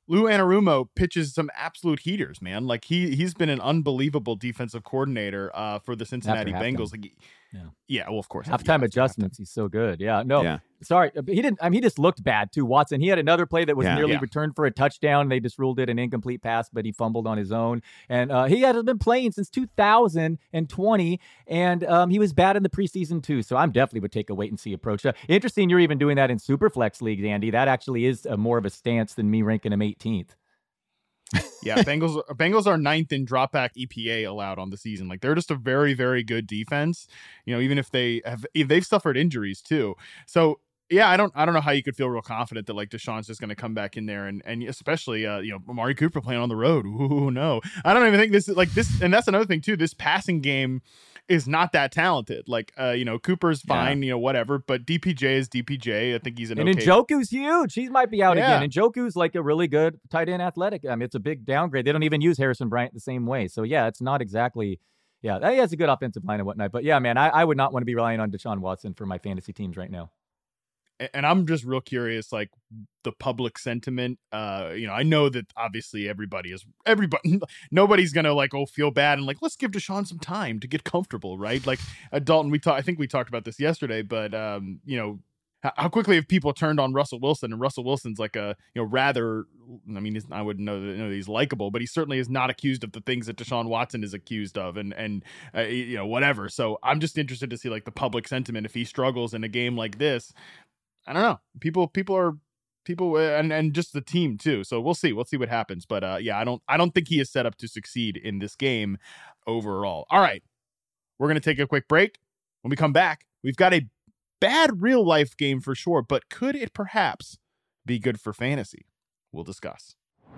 Lou Anarumo pitches some absolute heaters, man. Like he he's been an unbelievable defensive coordinator uh, for the Cincinnati Bengals. Like, yeah. yeah, well, of course, halftime adjustments. Halftime. He's so good. Yeah, no, yeah. sorry, he didn't. I mean, he just looked bad too. Watson. He had another play that was yeah. nearly yeah. returned for a touchdown. They just ruled it an incomplete pass, but he fumbled on his own. And uh, he hasn't been playing since two thousand twenty, and um, he was bad in the preseason too. So I'm definitely would take a wait and see approach. Uh, interesting, you're even doing that in Superflex leagues, Andy. That actually is a, more of a stance than me ranking him eighteenth. Yeah, Bengals Bengals are ninth in dropback E P A allowed on the season. Like they're just a very, very good defense. You know, even if they have, if they've suffered injuries too. So yeah, I don't, I don't know how you could feel real confident that like Deshaun's just going to come back in there and and especially uh, you know, Amari Cooper playing on the road. Ooh, no, I don't even think this is like this. And that's another thing too. This passing game is not that talented. Like, uh, you know, Cooper's fine, yeah. you know, whatever, but D P J is D P J. I think he's an and okay. Njoku's huge. He might be out yeah. again. Njoku's like a really good tight end athletic. I mean, it's a big downgrade. They don't even use Harrison Bryant the same way. So yeah, it's not exactly, yeah, he has a good offensive line and whatnot. But yeah, man, I, I would not want to be relying on Deshaun Watson for my fantasy teams right now. And I'm just real curious, like the public sentiment. Uh, you know, I know that obviously everybody is everybody. Nobody's gonna like oh feel bad and like let's give Deshaun some time to get comfortable, right? Like uh, Dalton, we talked. I think we talked about this yesterday, but um, you know, how, how quickly have people turned on Russell Wilson? And Russell Wilson's like a you know rather. I mean, I wouldn't know that, know that he's likable, but he certainly is not accused of the things that Deshaun Watson is accused of, and and uh, you know whatever. So I'm just interested to see like the public sentiment if he struggles in a game like this. I don't know. People, people are people, and and just the team too. So we'll see. We'll see what happens. But uh, yeah, I don't, I don't think he is set up to succeed in this game overall. All right, we're gonna take a quick break. When we come back, we've got a bad real life game for sure, but could it perhaps be good for fantasy? We'll discuss.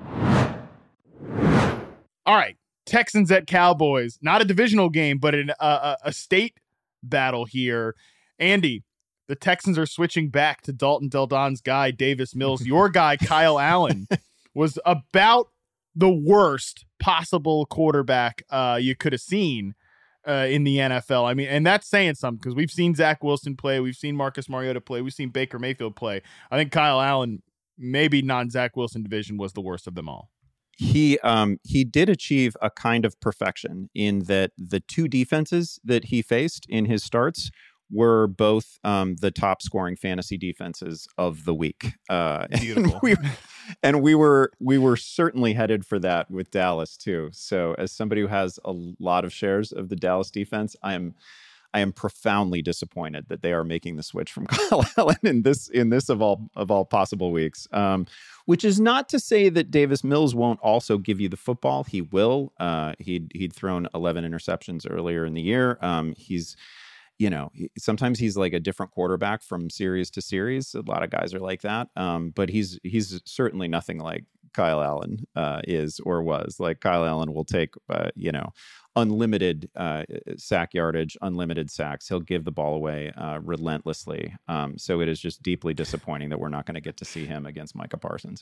All right, Texans at Cowboys. Not a divisional game, but an, uh, a state battle here. Andy. The Texans are switching back to Dalton Del Don's guy, Davis Mills. Your guy, Kyle Allen, was about the worst possible quarterback uh, you could have seen uh, in the N F L. I mean, and that's saying something because we've seen Zach Wilson play. We've seen Marcus Mariota play. We've seen Baker Mayfield play. I think Kyle Allen, maybe non-Zach Wilson division, was the worst of them all. He um he did achieve a kind of perfection in that the two defenses that he faced in his starts were both um, the top scoring fantasy defenses of the week. Uh, Beautiful. And we, and we were we were certainly headed for that with Dallas too. So as somebody who has a lot of shares of the Dallas defense, I am I am profoundly disappointed that they are making the switch from Kyle Allen in this in this of all of all possible weeks. Um, which is not to say that Davis Mills won't also give you the football. He will. Uh, he'd he'd thrown eleven interceptions earlier in the year. Um, he's You know, sometimes he's like a different quarterback from series to series. A lot of guys are like that. Um, but he's he's certainly nothing like Kyle Allen uh, is or was. Like Kyle Allen will take, uh, you know, unlimited uh, sack yardage, unlimited sacks. He'll give the ball away uh, relentlessly. Um, so it is just deeply disappointing that we're not going to get to see him against Micah Parsons.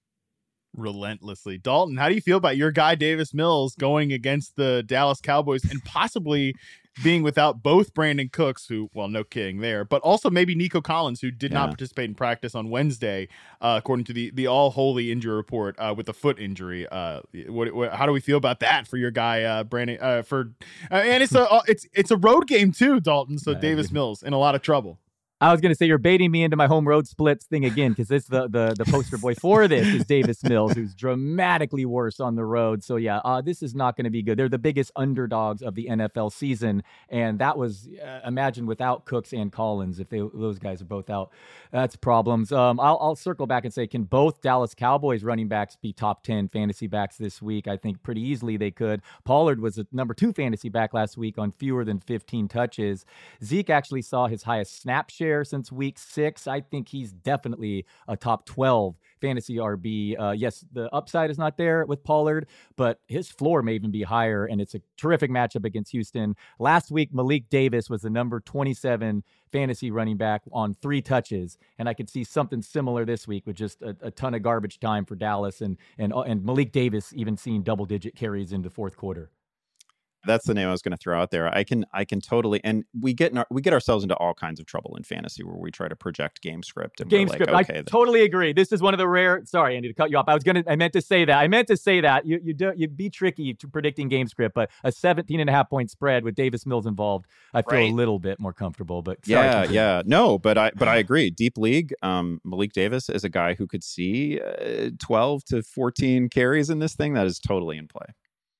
Relentlessly. Dalton, how do you feel about your guy Davis Mills going against the Dallas Cowboys and possibly being without both Brandon Cooks, who, well, no kidding there, but also maybe Nico Collins, who did yeah. not participate in practice on Wednesday, uh, according to the the all holy injury report uh, with a foot injury. Uh, what, what, how do we feel about that for your guy, uh, Brandon? Uh, for uh, and it's a it's it's a road game too, Dalton. So right. Davis Mills in a lot of trouble. I was going to say you're baiting me into my home road splits thing again because it's the, the the poster boy for this is Davis Mills, who's dramatically worse on the road. So yeah, uh, this is not going to be good. They're the biggest underdogs of the N F L season, and that was uh, imagine without Cooks and Collins. If they those guys are both out, that's problems. Um, I'll I'll circle back and say, can both Dallas Cowboys running backs be top ten fantasy backs this week? I think pretty easily they could. Pollard was a number two fantasy back last week on fewer than fifteen touches. Zeke actually saw his highest snap share since week six. I think he's definitely a top twelve fantasy R B. Uh, yes, the upside is not there with Pollard, but his floor may even be higher, and it's a terrific matchup against Houston. Last week, Malik Davis was the number twenty-seven fantasy running back on three touches, and I could see something similar this week with just a, a ton of garbage time for Dallas, and and and Malik Davis even seeing double-digit carries into fourth quarter. That's the name I was going to throw out there. I can, I can totally, and we get, in our, we get ourselves into all kinds of trouble in fantasy where we try to project game script and game we're script. Like, okay, I then. totally agree. This is one of the rare. Sorry, Andy, to cut you off. I was gonna, I meant to say that. I meant to say that you, you do, you'd be tricky to predicting game script, but a seventeen and a half point spread with Davis Mills involved, I feel Right. a little bit more comfortable. But sorry, yeah, continue. yeah, no, but I, but I agree. Deep league, um, Malik Davis is a guy who could see uh, twelve to fourteen carries in this thing. That is totally in play.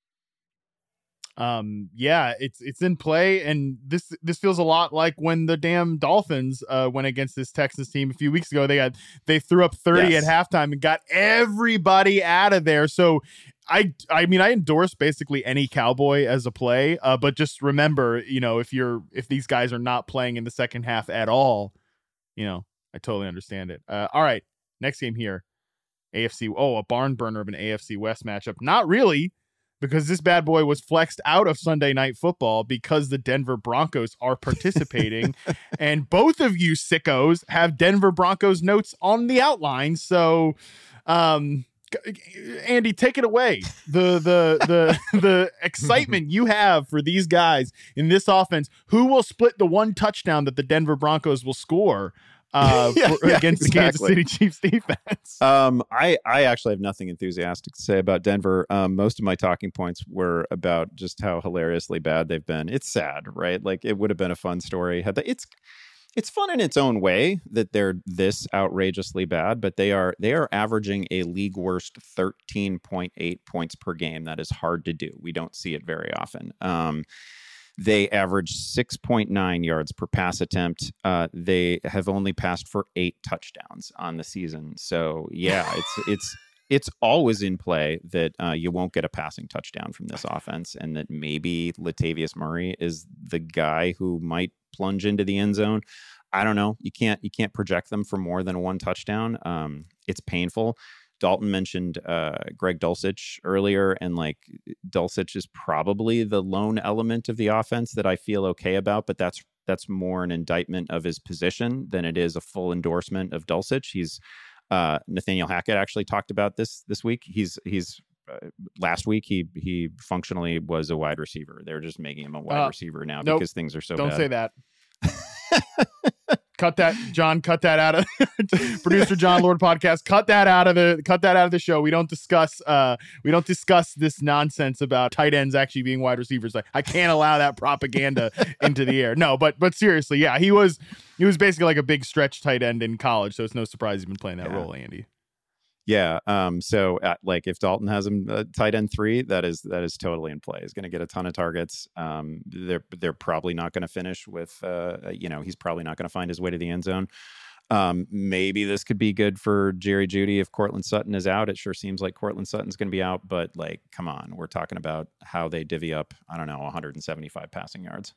Um, yeah, it's it's in play, and this this feels a lot like when the damn Dolphins uh went against this Texas team a few weeks ago. They got they threw up thirty Yes. at halftime and got everybody out of there. So I I mean I endorse basically any Cowboy as a play, uh, but just remember, you know, if you're if these guys are not playing in the second half at all, you know, I totally understand it. Uh, all right, next game here, A F C. Oh, a barn burner of an A F C West matchup. Not really. Because this bad boy was flexed out of Sunday Night Football because the Denver Broncos are participating. And both of you sickos have Denver Broncos notes on the outline. So, um, Andy, take it away. The the the the excitement you have for these guys in this offense, who will split the one touchdown that the Denver Broncos will score uh, Yeah, for, yeah, against exactly. the Kansas City Chiefs defense. Um, I, I actually have nothing enthusiastic to say about Denver. Um, most of my talking points were about just how hilariously bad they've been. It's sad, right? Like it would have been a fun story. Had they, it's, it's fun in its own way that they're this outrageously bad, but they are, they are averaging a league worst thirteen point eight points per game. That is hard to do. We don't see it very often. Um, They average six point nine yards per pass attempt. Uh, they have only passed for eight touchdowns on the season. So yeah, it's it's it's always in play that uh, you won't get a passing touchdown from this offense, and that maybe Latavius Murray is the guy who might plunge into the end zone. I don't know. You can't you can't project them for more than one touchdown. Um, it's painful. Dalton mentioned uh, Greg Dulcich earlier, and like Dulcich is probably the lone element of the offense that I feel okay about, but that's that's more an indictment of his position than it is a full endorsement of Dulcich. He's uh, Nathaniel Hackett actually talked about this this week. He's he's uh, last week he he functionally was a wide receiver. They're just making him a wide Uh, receiver now nope. because things are so Don't bad. say that. Cut that, John. Cut that out of producer John Lord podcast. Cut that out of the. Cut that out of the show. We don't discuss. Uh, we don't discuss this nonsense about tight ends actually being wide receivers. Like I can't allow that propaganda into the air. No, but but seriously, yeah, he was he was basically like a big stretch tight end in college. So it's no surprise he's been playing that Yeah. role, Andy. Yeah. Um, so uh, like if Dalton has him uh, tight end three, that is that is totally in play. He's going to get a ton of targets. Um, they're they're probably not going to finish with uh, you know he's probably not going to find his way to the end zone. Um, maybe this could be good for Jerry Jeudy if Cortland Sutton is out. It sure seems like Cortland Sutton's going to be out, but like, come on, we're talking about how they divvy up. I don't know, one hundred seventy-five passing yards.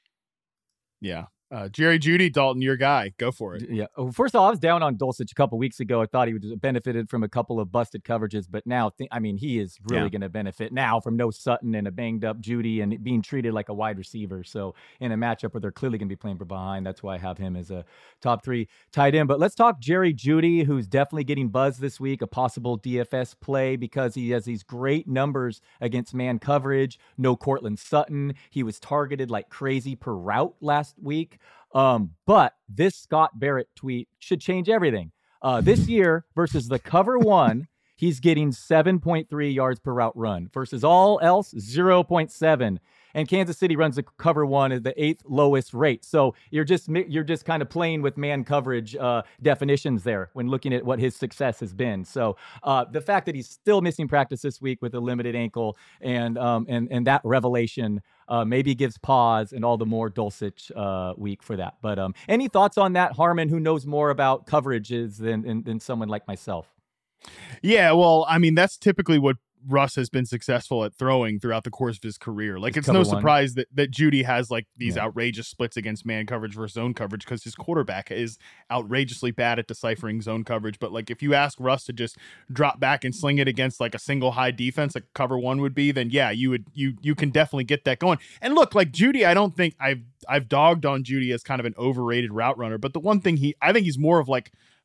Yeah. Uh, Jerry Jeudy, Dalton, your guy. Go for it. Yeah. Oh, first of all, I was down on Dulcich a couple weeks ago. I thought he would have benefited from a couple of busted coverages, but now, th- I mean, he is really Yeah. going to benefit now from no Sutton and a banged up Jeudy and being treated like a wide receiver. So in a matchup where they're clearly going to be playing from behind, that's why I have him as a top three tight end. But let's talk Jerry Jeudy, who's definitely getting buzz this week, a possible D F S play because he has these great numbers against man coverage. No Cortland Sutton. He was targeted like crazy per route last week. Um, but this Scott Barrett tweet should change everything. Uh, this year versus the cover one, he's getting seven point three yards per route run versus all else zero point seven. And Kansas City runs the cover one at the eighth lowest rate. So you're just you're just kind of playing with man coverage uh, definitions there when looking at what his success has been. So uh, the fact that he's still missing practice this week with a limited ankle and um, and and that revelation uh, maybe gives pause and all the more Dulcich uh, week for that. But um, any thoughts on that, Harmon, who knows more about coverages than, than than someone like myself? Yeah, well, I mean, that's typically what Russ has been successful at throwing throughout the course of his career. Like, it's cover no one. surprise that, that Jeudy has like these Yeah. outrageous splits against man coverage versus zone coverage because his quarterback is outrageously bad at deciphering zone coverage. But like, if you ask Russ to just drop back and sling it against like a single high defense, like cover one would be, then yeah, you would you you can definitely get that going. And look, like Jeudy, I don't think I've I've dogged on Jeudy as kind of an overrated route runner, but the one thing he I think he's more of like a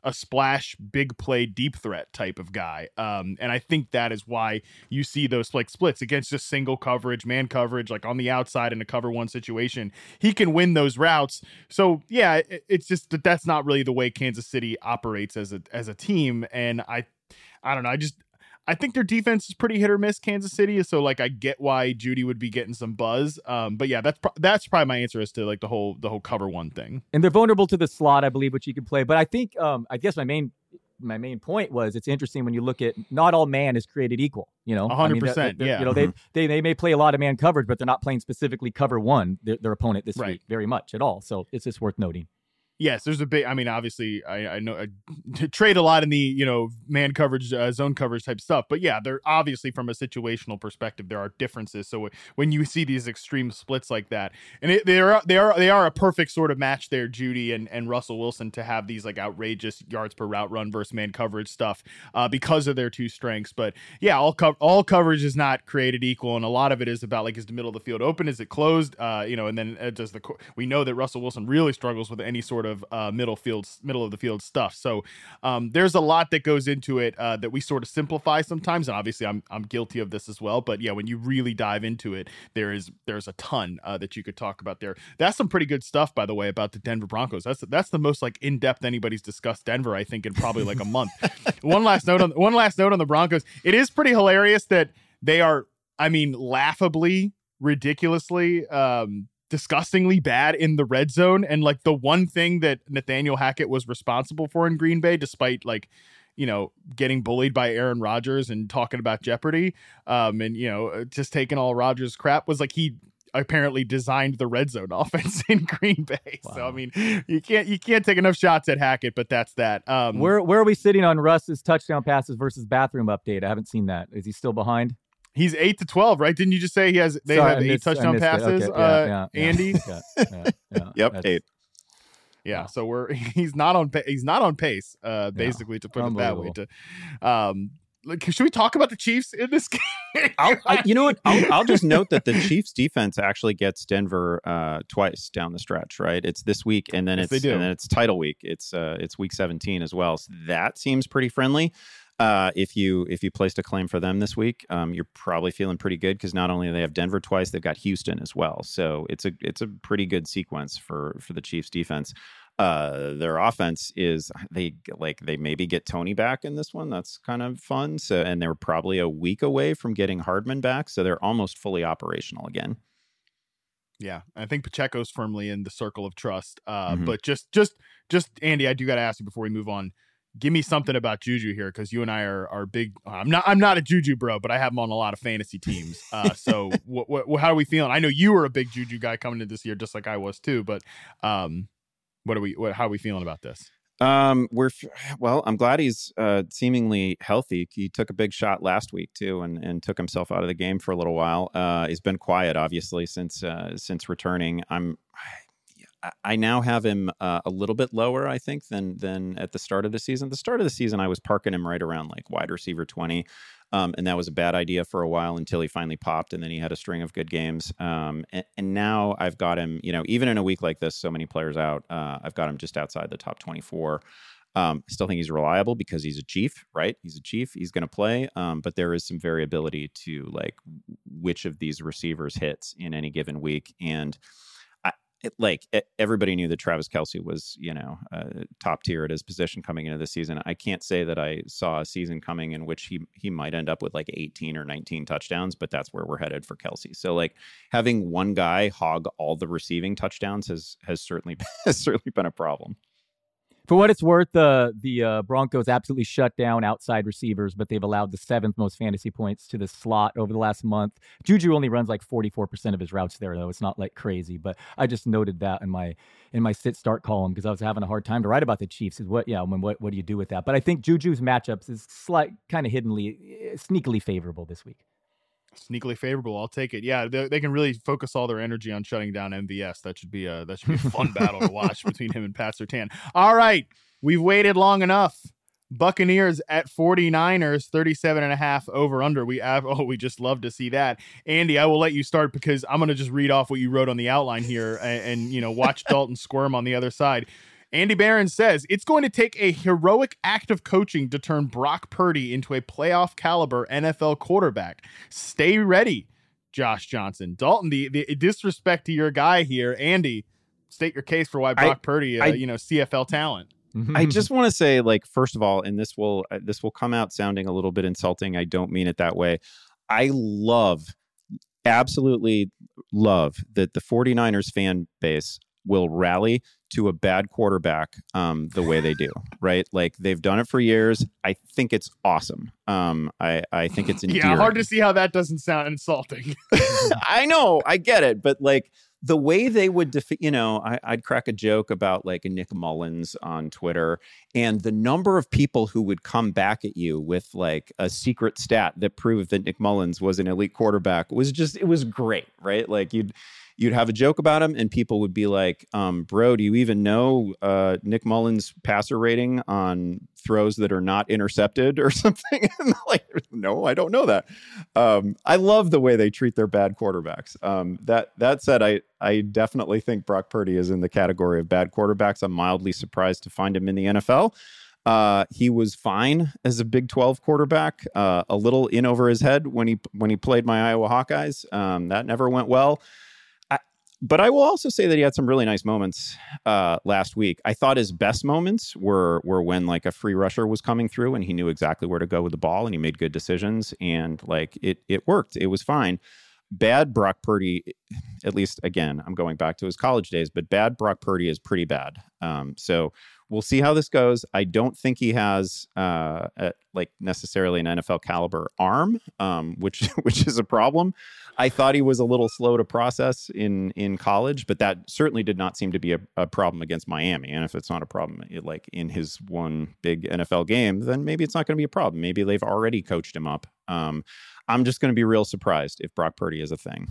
a splash, big play, deep threat type of guy. Um, and I think that is why you see those like splits against just single coverage, man coverage, like on the outside in a cover one situation. He can win those routes. So yeah, it, it's just that that's not really the way Kansas City operates as a as a team. And I, I don't know. I just I think their defense is pretty hit or miss, Kansas City. So like I get why Jeudy would be getting some buzz. Um, but yeah, that's pro- that's probably my answer as to like the whole the whole cover one thing. And they're vulnerable to the slot, I believe, which you can play. But I think um, I guess my main my main point was it's interesting when you look at not all man is created equal. You know, a hundred percent. Yeah, you know they they they may play a lot of man coverage, but they're not playing specifically cover one their, their opponent this right. week very much at all. So it's just worth noting. Yes, there's a big. I mean, obviously, I, I know I trade a lot in the you know man coverage, uh, zone coverage type stuff. But yeah, they're obviously from a situational perspective, there are differences. So when you see these extreme splits like that, and it, they are they are they are a perfect sort of match there, Jeudy and, and Russell Wilson, to have these like outrageous yards per route run versus man coverage stuff uh, because of their two strengths. But yeah, all co- all coverage is not created equal, and a lot of it is about like is the middle of the field open, is it closed, uh, you know, and then uh, does the we know that Russell Wilson really struggles with any sort of of uh, middle field, middle of the field stuff. So um, there's a lot that goes into it uh, that we sort of simplify sometimes, and obviously I'm I'm guilty of this as well. But yeah, when you really dive into it, there is there's a ton uh, that you could talk about there. That's some pretty good stuff, by the way, about the Denver Broncos. That's that's the most like in depth anybody's discussed Denver, I think, in probably like a month. one last note on one last note on the Broncos. It is pretty hilarious that they are, I mean, laughably, ridiculously. Um, disgustingly bad in the red zone, and like the one thing that Nathaniel Hackett was responsible for in Green Bay, despite like you know getting bullied by Aaron Rodgers and talking about Jeopardy um and you know just taking all Rodgers crap, was like he apparently designed the red zone offense in Green Bay. Wow. So I mean you can't you can't take enough shots at Hackett, but that's that. um where where are we sitting on Russ's touchdown passes versus bathroom update? I haven't seen that. Is he still behind? He's eight to twelve, right? Didn't you just say he has? They Sorry, have eight missed, touchdown passes. Okay. Uh, yeah, yeah, yeah. Andy. Yeah, yeah, yeah. Yep, That's, eight. Yeah, wow. so we're he's not on he's not on pace. Uh, basically, yeah. to put it that way. To, um, like, should we talk about the Chiefs in this game? I'll, I, you know what? I'll, I'll just note that the Chiefs defense actually gets Denver uh, twice down the stretch. Right? It's this week, and then yes, it's and then it's title week. It's uh, it's week seventeen as well. So that seems pretty friendly. Uh, if you if you placed a claim for them this week, um, you're probably feeling pretty good because not only do they have Denver twice, they've got Houston as well. So it's a it's a pretty good sequence for for the Chiefs defense. Uh, their offense is they like they maybe get Tony back in this one. That's kind of fun. So and they're probably a week away from getting Hardman back, so they're almost fully operational again. Yeah, I think Pacheco's firmly in the circle of trust. Uh, Mm-hmm. But just just just Andy, I do got to ask you before we move on. Give me something about Juju here, because you and I are are big. I'm not I'm not a Juju bro, but I have him on a lot of fantasy teams. Uh, so what, what how are we feeling? I know you were a big Juju guy coming into this year, just like I was too. But um, what are we? What, how are we feeling about this? Um, we're well. I'm glad he's uh, seemingly healthy. He took a big shot last week too, and and took himself out of the game for a little while. Uh, he's been quiet, obviously, since uh, since returning. I'm. I now have him uh, a little bit lower, I think, than than at the start of the season. The start of the season, I was parking him right around like wide receiver twenty, um, and that was a bad idea for a while until he finally popped, and then he had a string of good games. Um, and, and now I've got him, you know, even in a week like this, so many players out, uh, I've got him just outside the top twenty-four. Um, I still think he's reliable because he's a Chief, right? He's a Chief. He's going to play, um, but there is some variability to like which of these receivers hits in any given week, and It, like everybody knew that Travis Kelce was, you know, uh, top tier at his position coming into the season. I can't say that I saw a season coming in which he he might end up with like eighteen or nineteen touchdowns, but that's where we're headed for Kelce. So like having one guy hog all the receiving touchdowns has has certainly has certainly been a problem. For what it's worth, uh, the uh, Broncos absolutely shut down outside receivers, but they've allowed the seventh most fantasy points to the slot over the last month. Juju only runs like forty-four percent of his routes there, though. It's not like crazy, but I just noted that in my in my sit start column because I was having a hard time to write about the Chiefs. Is what, yeah, I mean, what what do you do with that? But I think Juju's matchups is slight, kind of hiddenly, sneakily favorable this week. Sneakily favorable. I'll take it. Yeah, they, they can really focus all their energy on shutting down M V S. That should be a that should be a fun battle to watch between him and Pat Surtain. All right, we've waited long enough. Buccaneers at 49ers, thirty-seven and a half over under. We have, oh, we just love to see that. Andy, I will let you start because I'm going to just read off what you wrote on the outline here and, and you know, watch Dalton squirm on the other side. Andy Barron says it's going to take a heroic act of coaching to turn Brock Purdy into a playoff caliber N F L quarterback. Stay ready, Josh Johnson. Dalton, the, the disrespect to your guy here, Andy, state your case for why Brock I, Purdy, uh, I, you know, C F L talent. I just want to say, like, first of all, and this will uh, this will come out sounding a little bit insulting. I don't mean it that way. I love, absolutely love that the 49ers fan base will rally to a bad quarterback um, the way they do, right? Like, they've done it for years. I think it's awesome. Um, I, I think it's endearing. Yeah, hard to see how that doesn't sound insulting. I know, I get it, but like, the way they would defeat, you know, I, I'd crack a joke about like a Nick Mullins on Twitter, and the number of people who would come back at you with like a secret stat that proved that Nick Mullins was an elite quarterback was just, it was great, right? Like you'd, you'd have a joke about him and people would be like, um, bro, do you even know uh, Nick Mullins' passer rating on throws that are not intercepted or something? And like, no, I don't know that. Um, I love the way they treat their bad quarterbacks. Um, that that said, I, I definitely think Brock Purdy is in the category of bad quarterbacks. I'm mildly surprised to find him in the N F L. Uh, he was fine as a Big twelve quarterback, uh, a little in over his head when he when he played my Iowa Hawkeyes. Um, that never went well. But I will also say that he had some really nice moments uh, last week. I thought his best moments were were when like a free rusher was coming through and he knew exactly where to go with the ball and he made good decisions and like it it worked. It was fine. Bad Brock Purdy, at least again, I'm going back to his college days, but bad Brock Purdy is pretty bad. Um, so we'll see how this goes. I don't think he has uh, a, like necessarily an N F L caliber arm, um, which which is a problem. I thought he was a little slow to process in in college, but that certainly did not seem to be a, a problem against Miami. And if it's not a problem, it, like in his one big N F L game, then maybe it's not going to be a problem. Maybe they've already coached him up. Um, I'm just going to be real surprised if Brock Purdy is a thing.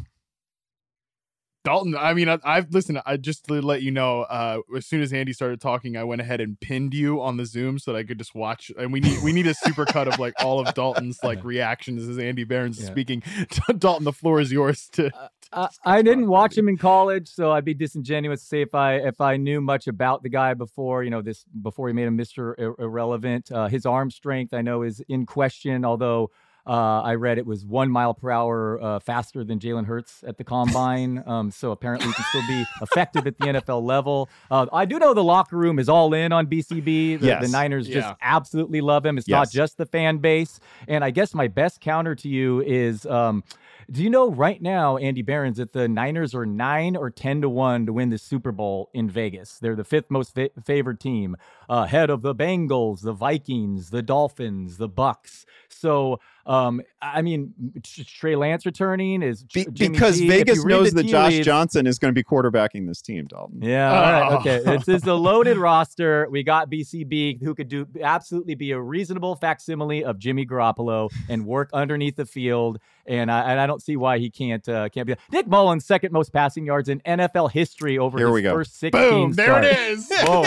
Dalton, I mean, I, I've listened. I just to let you know, uh, as soon as Andy started talking, I went ahead and pinned you on the Zoom so that I could just watch. And we need we need a super cut of like all of Dalton's like reactions as Andy Barron's yeah. speaking. Dalton, the floor is yours. To, to uh, I didn't watch him in college, so I'd be disingenuous to say if I if I knew much about the guy before, you know, this before he made him Mister Ir- Irrelevant. Uh, his arm strength, I know, is in question, although. Uh, I read it was one mile per hour uh, faster than Jalen Hurts at the combine. Um, so apparently he can still be effective at the N F L level. Uh, I do know the locker room is all in on B C B. The, yes. the Niners yeah. just absolutely love him. It's yes. not just the fan base. And I guess my best counter to you is, um, do you know right now, Andy Barron's, that the Niners are nine or ten to one to win the Super Bowl in Vegas? They're the fifth most fa- favored team, uh, ahead of the Bengals, the Vikings, the Dolphins, the Bucks. So, um, I mean, Trey Lance returning is Be- because G. Vegas knows that Josh leaves, Johnson is going to be quarterbacking this team, Dalton. Yeah, all right, okay. It's, it's a loaded roster. We got B C B, who could do absolutely be a reasonable facsimile of Jimmy Garoppolo and work underneath the field. And I, and I don't see why he can't uh, can't be. Nick Mullins, second most passing yards in N F L history over Here his we go. first sixteen Boom, there starts. it is. Whoa.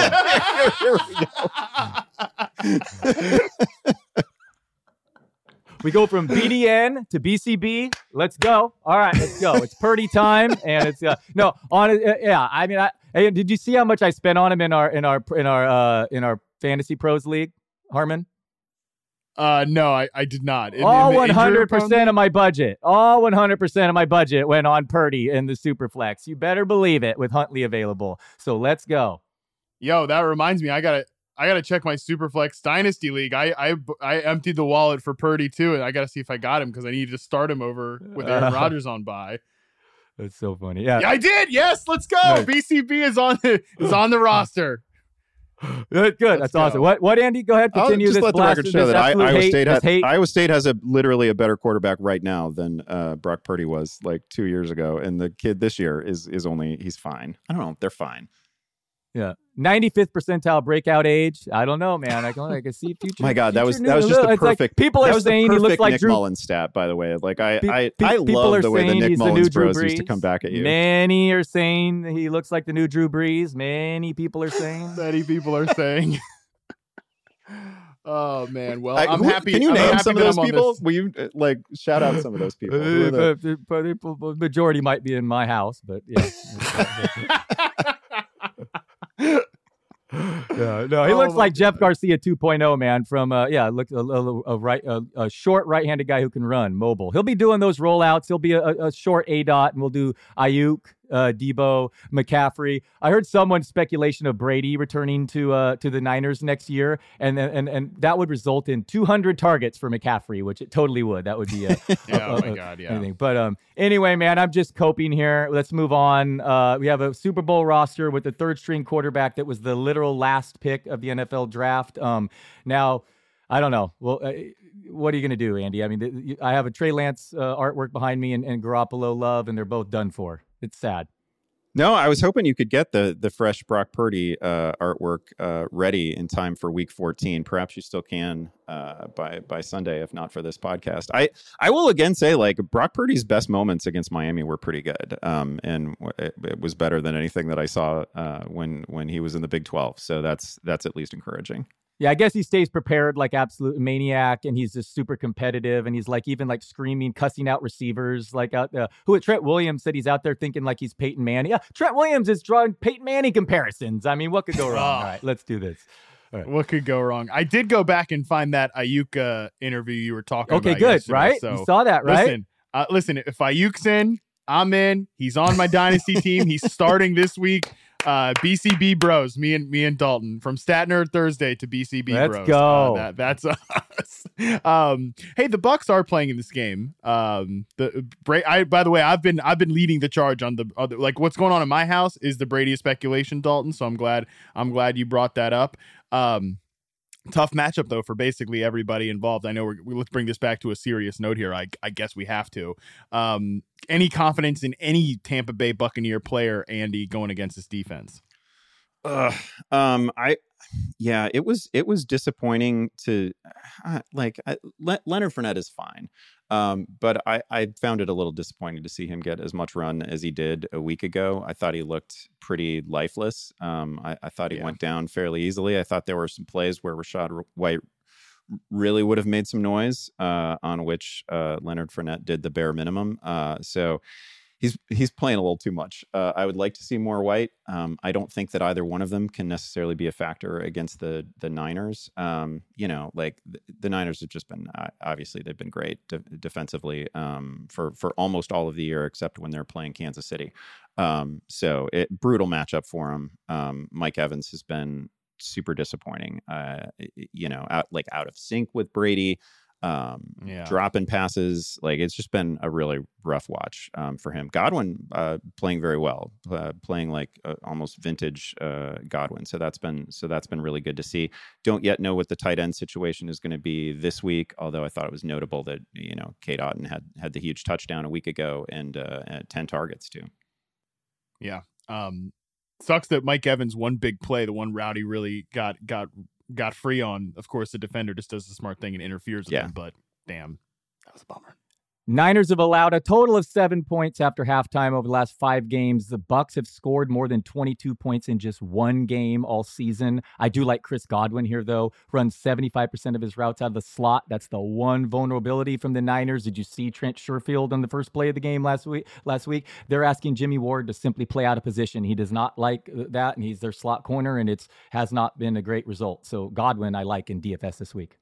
Here we go. We go from B D N to B C B. Let's go. All right, let's go. It's Purdy time, and it's uh, no on. Uh, yeah, I mean, I, hey, did you see how much I spent on him in our in our in our uh, in our Fantasy Pros League, Harmon? Uh, no, I, I did not. In, All in one hundred percent of my budget. All one hundred percent of my budget went on Purdy in the Superflex. You better believe it with Huntley available. So let's go. Yo, that reminds me. I gotta I gotta check my Superflex Dynasty League. I I I emptied the wallet for Purdy too, and I gotta see if I got him because I needed to start him over with Aaron Uh, Rodgers on bye. That's so funny. Yeah, Yeah, I did. Yes, let's go. Nice. B C B is on the is on the roster. good. good. That's go. awesome. What? What? Andy, go ahead. I'll Continue just this let the blast record of show this that I, absolute Iowa hate, State this has hate. Iowa State has a literally a better quarterback right now than uh, Brock Purdy was like two years ago, and the kid this year is is only he's fine. I don't know. They're fine. Yeah, ninety-fifth percentile breakout age. I don't know, man. I can I can see future. My God, that was future that was news. just the It's like perfect. people that are was the saying he looks perfect like Nick Drew. Mullins stat, by the way. Like I Pe- I pe- I people love are the way the saying Nick he's the Mullins new Drew bros used to Brees. come back at you. Many are saying he looks like the new Drew Brees. Many people are saying. Many people are saying. Oh man, well I- I'm who- happy. Can you I'm name happy some of that those I'm on people? this. Will you uh, like shout out some of those people? Who are Uh, the- the, the, the, the majority might be in my house, but yeah. Yeah, no, he Oh looks my like Jeff God. Garcia two point oh, man. From uh, yeah, look a, a, a right a, a short right-handed guy who can run, mobile. He'll be doing those rollouts. He'll be a, a short A dot, and we'll do Ayuk, uh, Debo, McCaffrey. I heard someone speculation of Brady returning to uh, to the Niners next year, and and and that would result in two hundred targets for McCaffrey, which it totally would. That would be a, Yeah, a- oh a- my a- God, yeah. anything. But um, anyway, man, I'm just coping here. Let's move on. Uh, we have a Super Bowl roster with the third string quarterback that was the literal last pick of the N F L draft. Um, now, I don't know. Well, uh, what are you going to do, Andy? I mean, th- I have a Trey Lance uh, artwork behind me and, and Garoppolo love, and they're both done for. It's sad. No, I was hoping you could get the the fresh Brock Purdy uh, artwork uh, ready in time for Week fourteen. Perhaps you still can uh, by by Sunday, if not for this podcast. I I will again say, like, Brock Purdy's best moments against Miami were pretty good, um, and it, it was better than anything that I saw uh, when when he was in the Big twelve. So that's that's at least encouraging. Yeah, I guess he stays prepared like absolute maniac, and he's just super competitive, and he's like even like screaming, cussing out receivers like out uh, who Trent Williams said he's out there thinking like he's Peyton Manning. Yeah, Trent Williams is drawing Peyton Manning comparisons. I mean, what could go wrong? All right, let's do this. All right. What could go wrong? I did go back and find that Ayuk uh, interview you were talking Okay, about. good, yesterday, right? So You saw that, right? Listen, uh, listen. If Ayuk's in, I'm in. He's on my dynasty team. He's starting this week. Uh, B C B Bros, me and me and Dalton from Stat Nerd Thursday to B C B Let's Bros. go. Uh, that, that's us. Um, hey, the Bucks are playing in this game. Um, the Bra- I by the way, I've been I've been leading the charge on the other, like what's going on in my house is the Brady speculation, Dalton. So I'm glad I'm glad you brought that up. Um, Tough matchup though for basically everybody involved. I know we're, we let's bring this back to a serious note here. I I guess we have to. Um, any confidence in any Tampa Bay Buccaneer player, Andy, going against this defense? Ugh. Um, I, yeah, it was it was disappointing to, uh, like, I, Le- Leonard Fournette is fine, um, but I I found it a little disappointing to see him get as much run as he did a week ago. I thought he looked pretty lifeless. Um, I, I thought he Yeah. went down fairly easily. I thought there were some plays where Rashad White really would have made some noise, uh, on which uh, Leonard Fournette did the bare minimum. Uh, so. He's he's playing a little too much. Uh, I would like to see more White. Um, I don't think that either one of them can necessarily be a factor against the the Niners. Um, you know, like the, the Niners have just been uh, obviously they've been great de- defensively um, for for almost all of the year, except when they're playing Kansas City. Um, so it brutal matchup for him. Um, Mike Evans has been super disappointing. Uh, you know, out like out of sync with Brady. Um, Yeah. dropping passes, like it's just been a really rough watch um, for him. Godwin uh, playing very well, uh, playing like uh, almost vintage uh, Godwin. So that's been so that's been really good to see. Don't yet know what the tight end situation is going to be this week. Although I thought it was notable that you know Kate Otten had had the huge touchdown a week ago and uh, and ten targets too. Yeah. Um, sucks that Mike Evans one big play, the one Rowdy really got got. got free on. Of course, the defender just does the smart thing and interferes with Yeah. him, but damn, that was a bummer. Niners have allowed a total of seven points after halftime over the last five games. The Bucks have scored more than twenty-two points in just one game all season. I do like Chris Godwin here, though. Runs seventy-five percent of his routes out of the slot. That's the one vulnerability from the Niners. Did you see Trent Sherfield on the first play of the game last week? Last week, they're asking Jimmy Ward to simply play out of position. He does not like that, and he's their slot corner, and it's has not been a great result. So Godwin, I like in D F S this week.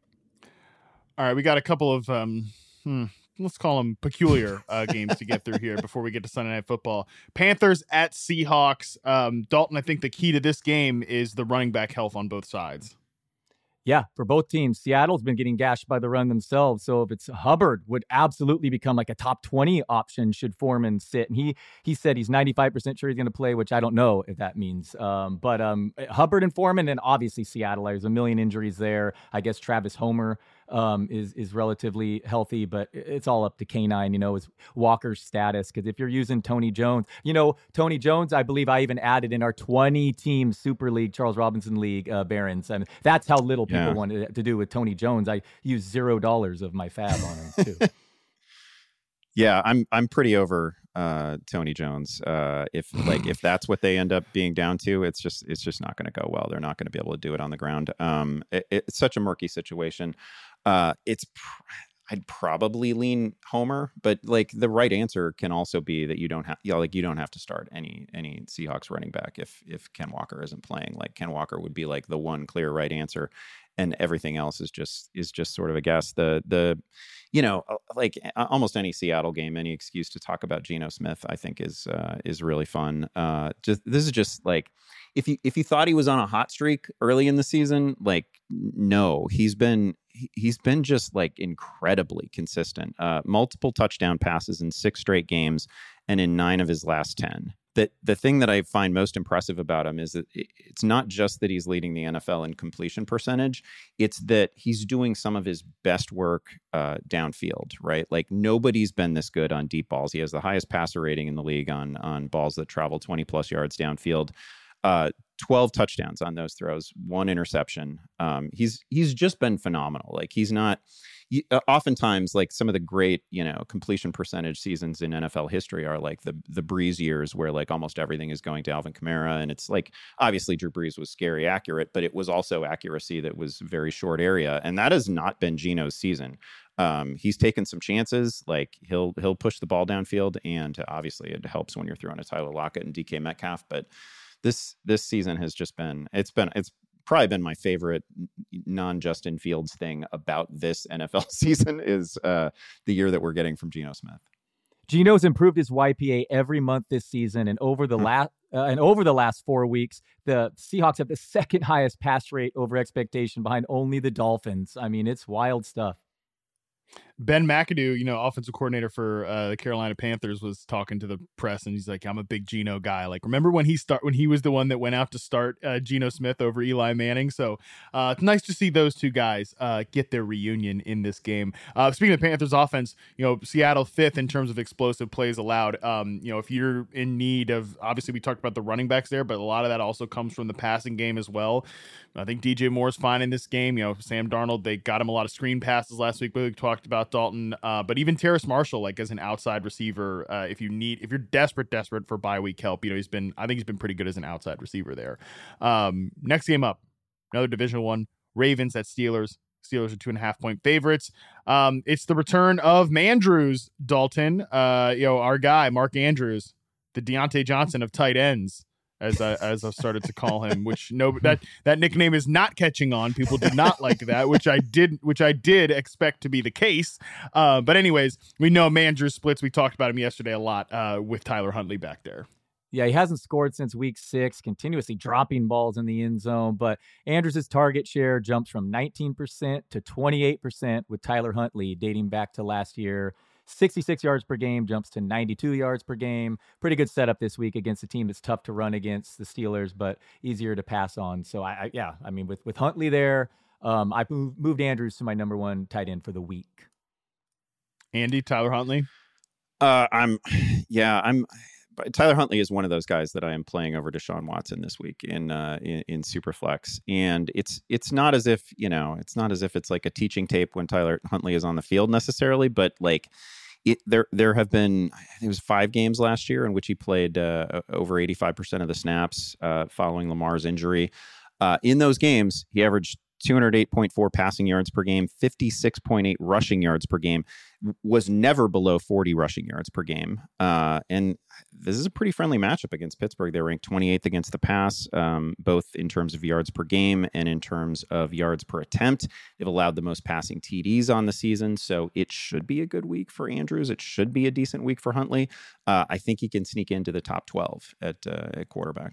All right, we got a couple of um, hmm, let's call them peculiar uh, games to get through here before we get to Sunday Night Football. Panthers at Seahawks. Um, Dalton, I think the key to this game is the running back health on both sides. Yeah, for both teams, Seattle's been getting gashed by the run themselves. So if it's Hubbard, would absolutely become like a top twenty option should Foreman sit. And he he said he's ninety-five percent sure he's going to play, which I don't know if that means. Um, but um, Hubbard and Foreman, and obviously Seattle. There's a million injuries there. I guess Travis Homer um, is is relatively healthy, but it's all up to K nine. You know, is Walker's status, because if you're using Tony Jones, you know Tony Jones, I believe I even added in our twenty-team Super League Charles Robinson League uh, Barons. I mean, that's how little people Yeah. wanted to do with Tony Jones. I used zero dollars of my fab on him too. Yeah, I'm I'm pretty over uh, Tony Jones. Uh, if like if that's what they end up being down to, it's just it's just not going to go well. They're not going to be able to do it on the ground. Um, it, it's such a murky situation. Uh, it's pr- I'd probably lean Homer, but like the right answer can also be that you don't have, you know, like you don't have to start any any Seahawks running back if if Ken Walker isn't playing. Like Ken Walker would be like the one clear right answer, and everything else is just is just sort of a guess. The the you know like almost any Seattle game, any excuse to talk about Geno Smith, I think is uh, is really fun. Uh, just this is just like. If you if you thought he was on a hot streak early in the season, like no, he's been he's been just like incredibly consistent. Uh, multiple touchdown passes in six straight games, and in nine of his last ten. The the thing that I find most impressive about him is that it's not just that he's leading the N F L in completion percentage; it's that he's doing some of his best work uh, downfield. Right, like nobody's been this good on deep balls. He has the highest passer rating in the league on on balls that travel twenty plus yards downfield. Uh, twelve touchdowns on those throws, one interception. Um, he's he's just been phenomenal. Like he's not. He, uh, oftentimes, like some of the great, you know, completion percentage seasons in N F L history are like the the Brees years, where like almost everything is going to Alvin Kamara, and it's like obviously Drew Brees was scary accurate, but it was also accuracy that was very short area, and that has not been Geno's season. Um, he's taken some chances. Like he'll he'll push the ball downfield, and obviously it helps when you're throwing a Tyler Lockett and D K Metcalf, but. This this season has just been it's been it's probably been my favorite non-Justin Fields thing about this N F L season is uh, the year that we're getting from Geno Smith. Geno's improved his Y P A every month this season, and over the last uh, and over the last four weeks, the Seahawks have the second highest pass rate over expectation, behind only the Dolphins. I mean, it's wild stuff. Ben McAdoo, you know, offensive coordinator for uh, the Carolina Panthers, was talking to the press, and he's like, "I'm a big Geno guy. Like, remember when he start when he was the one that went out to start uh, Geno Smith over Eli Manning? So uh, it's nice to see those two guys uh, get their reunion in this game. Uh, speaking of Panthers offense, you know, Seattle fifth in terms of explosive plays allowed. Um, you know, if you're in need of, obviously we talked about the running backs there, but a lot of that also comes from the passing game as well. I think D J Moore's fine in this game. You know, Sam Darnold, they got him a lot of screen passes last week, but we talked about Dalton. Uh, but even Terrace Marshall, like as an outside receiver, uh, if you need, if you're desperate, desperate for bye week help, you know, he's been, I think he's been pretty good as an outside receiver there. Um, next game up, another division one, Ravens at Steelers. Steelers are two and a half point favorites. Um, it's the return of Mandrews, Dalton. Uh, you know, our guy, Mark Andrews, the Deontay Johnson of tight ends. As I as I've started to call him, which no that that nickname is not catching on. People did not like that, which I did which I did expect to be the case. Uh, but anyways, we know Mandrews splits. We talked about him yesterday a lot uh, with Tyler Huntley back there. Yeah, he hasn't scored since week six, continuously dropping balls in the end zone. But Andrews' target share jumps from nineteen percent to twenty-eight percent with Tyler Huntley dating back to last year. sixty-six yards per game jumps to ninety-two yards per game. Pretty good setup this week against a team that's tough to run against, the Steelers, but easier to pass on. So, I, I yeah, I mean, with, with Huntley there, um, I moved, moved Andrews to my number one tight end for the week. Andy, Tyler Huntley? Uh, I'm, yeah, I'm. Tyler Huntley is one of those guys that I am playing over Deshaun Watson this week in uh, in, in Superflex, and it's it's not as if you know it's not as if it's like a teaching tape when Tyler Huntley is on the field necessarily, but like it there there have been I think it was five games last year in which he played uh, over eighty-five percent of the snaps uh, following Lamar's injury. Uh, in those games, he averaged two hundred eight point four passing yards per game, fifty-six point eight rushing yards per game, was never below forty rushing yards per game. Uh, and this is a pretty friendly matchup against Pittsburgh. They're ranked twenty-eighth against the pass, um, both in terms of yards per game and in terms of yards per attempt. They've allowed the most passing T Ds on the season, so it should be a good week for Andrews. It should be a decent week for Huntley. Uh, I think he can sneak into the top twelve at, uh, at quarterback.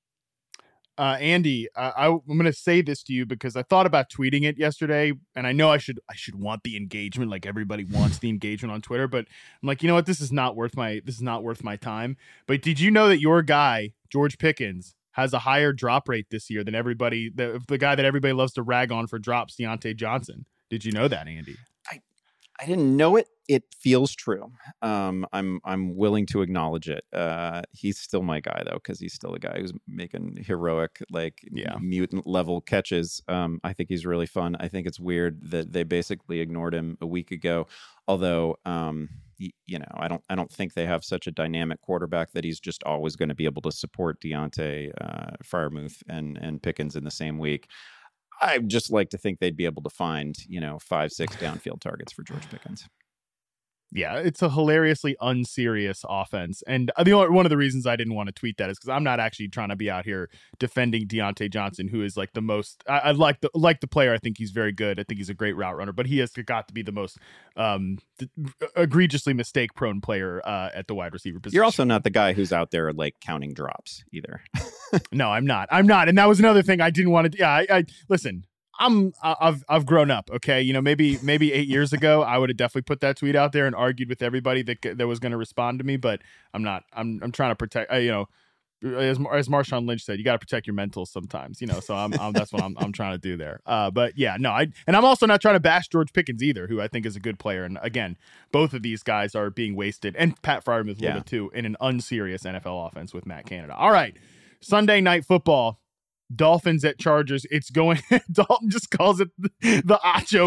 Uh, Andy, uh, I, I'm going to say this to you because I thought about tweeting it yesterday, and I know I should I should want the engagement, like everybody wants the engagement on Twitter. But I'm like, you know what? This is not worth my this is not worth my time. But did you know that your guy George Pickens has a higher drop rate this year than everybody? The the guy that everybody loves to rag on for drops, Deontay Johnson. Did you know that, Andy? I I didn't know it. It feels true. Um, I'm I'm willing to acknowledge it. Uh, he's still my guy though, because he's still a guy who's making heroic, like yeah. mutant level catches. Um, I think he's really fun. I think it's weird that they basically ignored him a week ago. Although, um, he, you know, I don't I don't think they have such a dynamic quarterback that he's just always going to be able to support Deontay, uh, Freiermuth, and and Pickens in the same week. I'd just like to think they'd be able to find, you know, five, six downfield targets for George Pickens. Yeah, it's a hilariously unserious offense. And the only, one of the reasons I didn't want to tweet that is because I'm not actually trying to be out here defending Deontay Johnson, who is like the most, I, I like the like the player. I think he's very good. I think he's a great route runner, but he has got to be the most um, th- egregiously mistake prone player uh, at the wide receiver position. You're also not the guy who's out there like counting drops either. No, I'm not. I'm not. And that was another thing I didn't want to. Yeah, I, I listen. I'm I've I've grown up. Okay, you know, maybe maybe eight years ago I would have definitely put that tweet out there and argued with everybody that that was going to respond to me. But I'm not. I'm I'm trying to protect. Uh, you know, as as Marshawn Lynch said, you got to protect your mentals sometimes. You know, so I'm, I'm that's what I'm I'm trying to do there. Uh, but yeah, no, I and I'm also not trying to bash George Pickens either, who I think is a good player. And again, both of these guys are being wasted, and Pat Freiermuth a little Yeah. bit too, in an unserious N F L offense with Matt Canada. All right, Sunday Night Football. Dolphins at Chargers. It's going. Dalton just calls it the, the Acho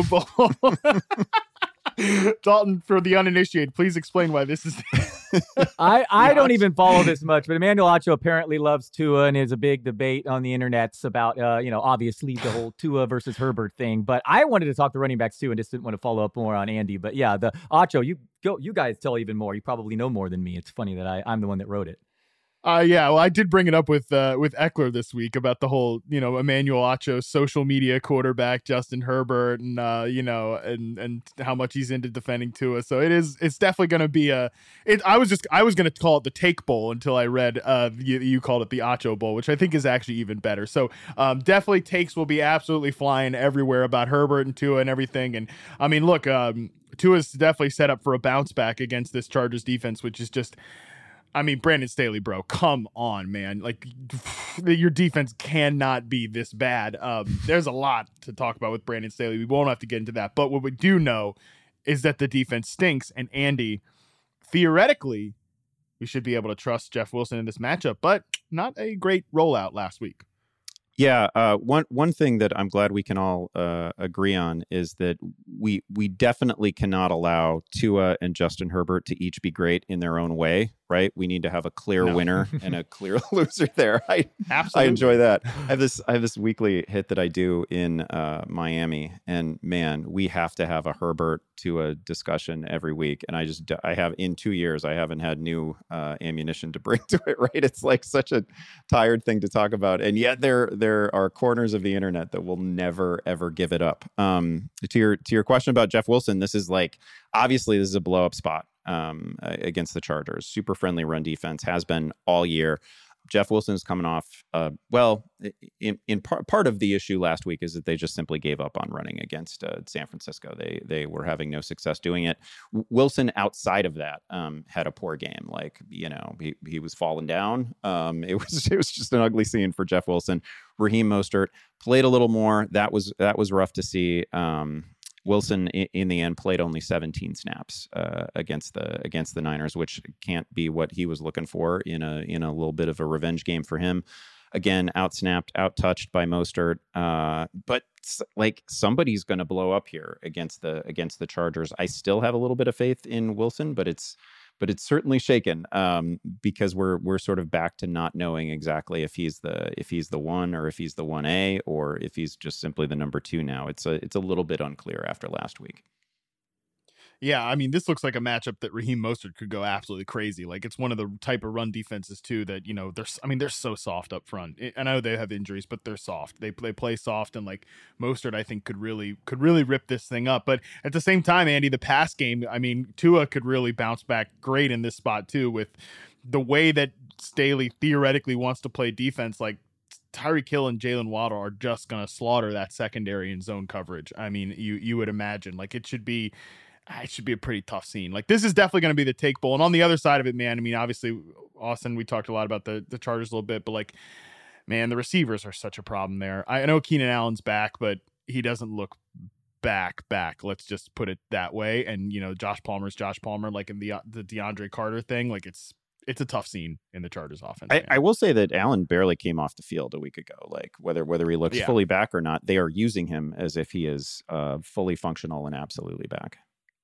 Bowl. Dalton, for the uninitiated, please explain why this is. I, I don't even follow this much, but Emmanuel Acho apparently loves Tua, and there's a big debate on the internets about, uh, you know, obviously the whole Tua versus Herbert thing. But I wanted to talk to running backs too, and just didn't want to follow up more on Andy. But yeah, the Acho, you go, you guys tell even more. You probably know more than me. It's funny that I, I'm the one that wrote it. Uh, yeah, well, I did bring it up with uh, with Eckler this week about the whole, you know, Emmanuel Acho social media quarterback, Justin Herbert, and uh, you know, and and how much he's into defending Tua. So it is, it's definitely going to be a. It. I was just, I was going to call it the Take Bowl until I read uh, you, you called it the Acho Bowl, which I think is actually even better. So um, definitely takes will be absolutely flying everywhere about Herbert and Tua and everything. And I mean, look, um, Tua's definitely set up for a bounce back against this Chargers defense, which is just. I mean, Brandon Staley, bro, come on, man. Like, your defense cannot be this bad. Um, there's a lot to talk about with Brandon Staley. We won't have to get into that. But what we do know is that the defense stinks. And Andy, theoretically, we should be able to trust Jeff Wilson in this matchup, but not a great rollout last week. Yeah, uh, one one thing that I'm glad we can all uh, agree on is that we we definitely cannot allow Tua and Justin Herbert to each be great in their own way, right? We need to have a clear No. winner and a clear loser there. I Absolutely. I enjoy that. I have this I have this weekly hit that I do in uh, Miami, and man, we have to have a Herbert Tua discussion every week. And I just I have in two years I haven't had new uh, ammunition to bring to it. Right? It's like such a tired thing to talk about, and yet there there are corners of the internet that will never ever give it up. Um, to your to your question about Jeff Wilson, this is like obviously this is a blow up spot um, against the Chargers. Super friendly run defense has been all year. Jeff Wilson is coming off, uh, well, in in par- part of the issue last week is that they just simply gave up on running against uh, San Francisco. They they were having no success doing it. W- Wilson, outside of that, um, had a poor game. Like, you know, he he was falling down. Um, it was it was just an ugly scene for Jeff Wilson. Raheem Mostert played a little more. That was that was rough to see. Um, Wilson, in, in the end, played only seventeen snaps uh, against the against the Niners, which can't be what he was looking for in a in a little bit of a revenge game for him. Again, outsnapped, outtouched by Mostert. Uh, but like somebody's going to blow up here against the against the Chargers. I still have a little bit of faith in Wilson, but it's but it's certainly shaken um, because we're we're sort of back to not knowing exactly if he's the if he's the one or if he's the one A or if he's just simply the number two now. It's a it's a little bit unclear after last week. Yeah, I mean, this looks like a matchup that Raheem Mostert could go absolutely crazy. Like, it's one of the type of run defenses too that, you know, they're I mean, they're so soft up front. I know they have injuries, but they're soft. They they play soft, and like Mostert, I think could really could really rip this thing up. But at the same time, Andy, the pass game, I mean, Tua could really bounce back great in this spot too, with the way that Staley theoretically wants to play defense. Like, Tyreek Hill and Jalen Waddle are just going to slaughter that secondary in zone coverage. I mean, you you would imagine like it should be. It should be a pretty tough scene. Like, this is definitely going to be the Take Bowl. And on the other side of it, man, I mean, obviously, Austin, we talked a lot about the, the Chargers a little bit, but like, man, the receivers are such a problem there. I know Keenan Allen's back, but he doesn't look back, back. Let's just put it that way. And, you know, Josh Palmer's Josh Palmer, like in the, the DeAndre Carter thing, like it's, it's a tough scene in the Chargers offense. I, I will say that Allen barely came off the field a week ago. Like whether, whether he looks Yeah. fully back or not, they are using him as if he is uh, fully functional and absolutely back.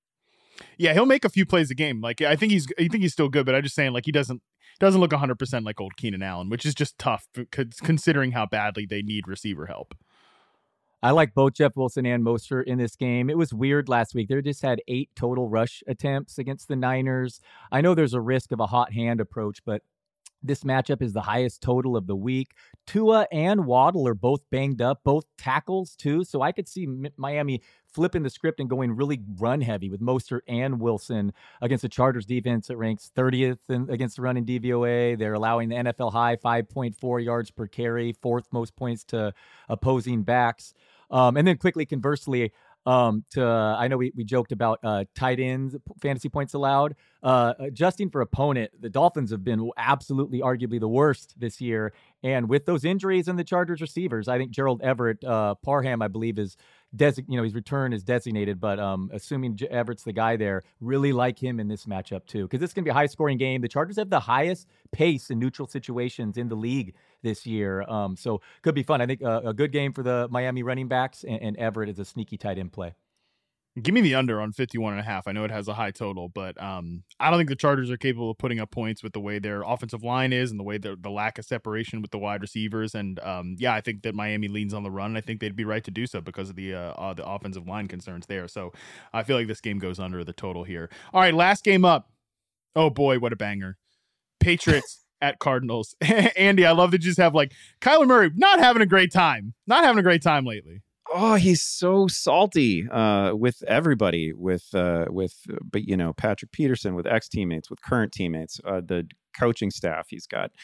Yeah, he'll make a few plays a game. Like, I think he's, I think he's still good, but I'm just saying, like, he doesn't, doesn't look one hundred percent like old Keenan Allen, which is just tough considering how badly they need receiver help. I like both Jeff Wilson and Mostert in this game. It was weird last week. They just had eight total rush attempts against the Niners. I know there's a risk of a hot hand approach, but this matchup is the highest total of the week. Tua and Waddle are both banged up, both tackles too. So I could see Miami flipping the script and going really run heavy with Mostert and Wilson against the Chargers defense that ranks thirtieth in, against the run in D V O A. They're allowing the N F L high five point four yards per carry, fourth most points to opposing backs. Um, and then quickly, conversely, Um, to uh, I know we, we joked about uh, tight ends fantasy points allowed. Uh, adjusting for opponent, the Dolphins have been absolutely, arguably the worst this year. And with those injuries and the Chargers receivers, I think Gerald Everett, uh, Parham, I believe, is desi- you know his return is designated. But um, assuming J- Everett's the guy there, really like him in this matchup too, because this can be a high scoring game. The Chargers have the highest pace in neutral situations in the league this year. Um, so could be fun. I think uh, a good game for the Miami running backs, and, and Everett is a sneaky tight end play. Give me the under on fifty-one and a half. I know it has a high total, but um, I don't think the Chargers are capable of putting up points with the way their offensive line is and the way the, the lack of separation with the wide receivers. And um, yeah, I think that Miami leans on the run. And I think they'd be right to do so because of the uh, uh, the offensive line concerns there. So I feel like this game goes under the total here. All right, last game up. Oh boy, what a banger. Patriots at Cardinals. Andy, I love that you just have like Kyler Murray not having a great time. Not having a great time lately. Oh, he's so salty uh, with everybody, with uh, with but you know Patrick Peterson, with ex teammates, with current teammates, uh, the coaching staff. He's got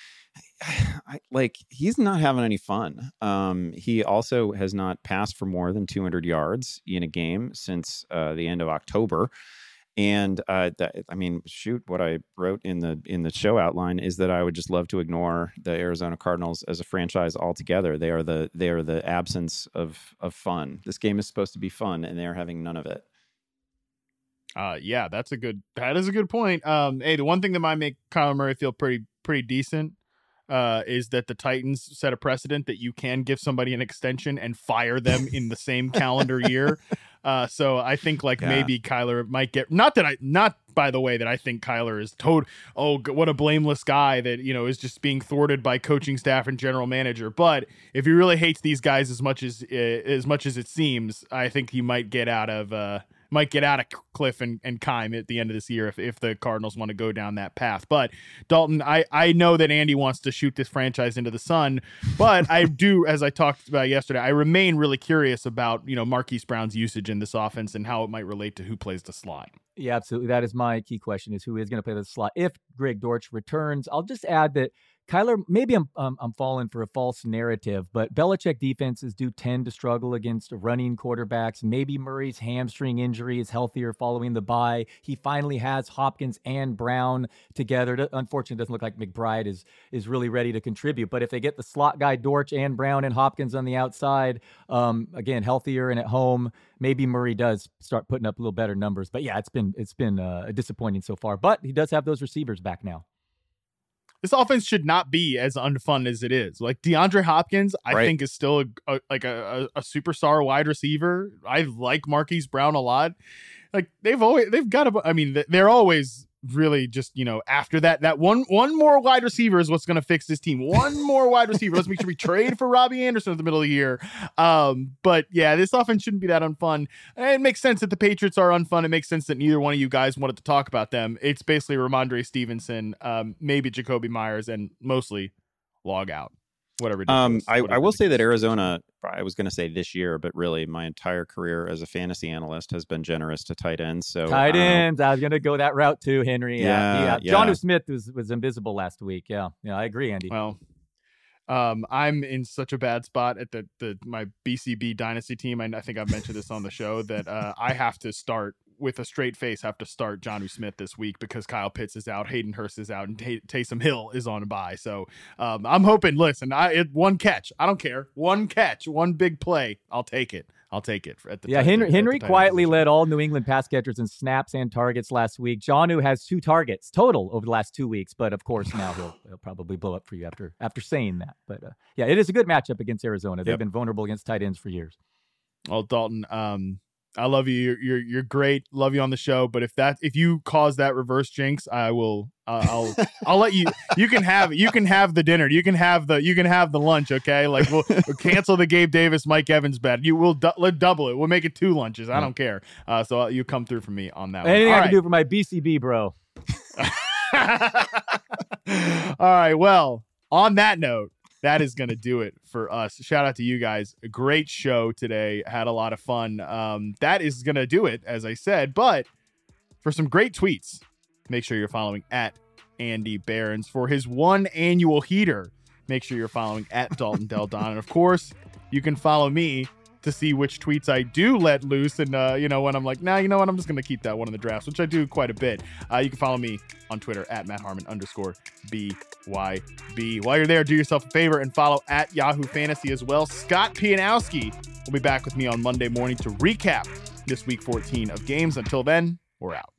I, like he's not having any fun. Um, he also has not passed for more than two hundred yards in a game since uh, the end of October. And uh, that, I mean, shoot, what I wrote in the in the show outline is that I would just love to ignore the Arizona Cardinals as a franchise altogether. They are the they are the absence of of fun. This game is supposed to be fun, and they are having none of it. Uh, yeah, that's a good that is a good point. Um, hey, the one thing that might make Kyler Murray feel pretty pretty decent uh, is that the Titans set a precedent that you can give somebody an extension and fire them in the same calendar year. Uh, so I think like yeah. maybe Kyler might get, not that I, not by the way that I think Kyler is total, oh, what a blameless guy that, you know, is just being thwarted by coaching staff and general manager. But if he really hates these guys as much as, uh, as much as it seems, I think he might get out of, uh, might get out of Cliff and, and Keim at the end of this year if, if the Cardinals want to go down that path. But Dalton, I, I know that Andy wants to shoot this franchise into the sun, but I do, as I talked about yesterday, I remain really curious about, you know, Marquise Brown's usage in this offense and how it might relate to who plays the slot. Yeah, absolutely. That is my key question, is who is going to play the slot if Greg Dortch returns. I'll just add that Kyler, maybe I'm um, I'm falling for a false narrative, but Belichick defenses do tend to struggle against running quarterbacks. Maybe Murray's hamstring injury is healthier following the bye. He finally has Hopkins and Brown together. Unfortunately, it doesn't look like McBride is is really ready to contribute. But if they get the slot guy Dortch and Brown and Hopkins on the outside, um, again healthier and at home, maybe Murray does start putting up a little better numbers. But yeah, it's been it's been uh, disappointing so far. But he does have those receivers back now. This offense should not be as unfun as it is. Like DeAndre Hopkins, I right. think is still a, a, like a, a superstar wide receiver. I like Marquise Brown a lot. Like they've always, they've got a, I mean, they're always really just, you know, after that, that one, one more wide receiver is what's going to fix this team. One more wide receiver. Let's make sure we trade for Robbie Anderson at the middle of the year. Um, but yeah, this offense shouldn't be that unfun. And it makes sense that the Patriots are unfun. It makes sense that neither one of you guys wanted to talk about them. It's basically Ramondre Stevenson, um, maybe Jacoby Myers, and mostly log out. Whatever. Um, I, whatever I will say that Arizona, I was going to say this year, but really my entire career as a fantasy analyst has been generous to tight ends. So tight ends, I was going to go that route too, Henry. Yeah, yeah. yeah. Jonnu Smith was was invisible last week. Yeah, yeah, I agree, Andy. Well, um, I'm in such a bad spot at the the my B C B dynasty team. I, I think I've mentioned this on the show that uh, I have to start. with a straight face have to start Jonnu Smith this week because Kyle Pitts is out, Hayden Hurst is out, and Tay- Taysom Hill is on a bye. So um, I'm hoping, listen, I it, one catch. I don't care. One catch, one big play. I'll take it. I'll take it. At the yeah, t- Henry, at Henry the quietly position. led all New England pass catchers in snaps and targets last week. Jonnu has two targets total over the last two weeks, but of course now he'll, he'll probably blow up for you after after saying that. But uh, yeah, it is a good matchup against Arizona. They've Yep. been vulnerable against tight ends for years. Well, Dalton, um, I love you. You're, you're you're great. Love you on the show. But if that if you cause that reverse jinx, I will. Uh, I'll I'll let you. You can have you can have the dinner. You can have the you can have the lunch. Okay, like we'll, we'll cancel the Gabe Davis, Mike Evans bet. You will du- let double it. We'll make it two lunches. I don't care. Uh, so you come through for me on that. Anything one. I All can right. do for my B C B, bro. All right. Well, on that note, that is going to do it for us. Shout out to you guys. A great show today. Had a lot of fun. Um, that is going to do it, as I said. But for some great tweets, make sure you're following at Andy Behrens. For his one annual heater, make sure you're following at Dalton Del Don. And of course, you can follow me to see which tweets I do let loose. And, uh, you know, when I'm like, nah, you know what? I'm just going to keep that one in the drafts, which I do quite a bit. Uh, you can follow me on Twitter at Matt Harmon underscore B Y B. While you're there, do yourself a favor and follow at Yahoo Fantasy as well. Scott Pianowski will be back with me on Monday morning to recap this week fourteen of games. Until then, we're out.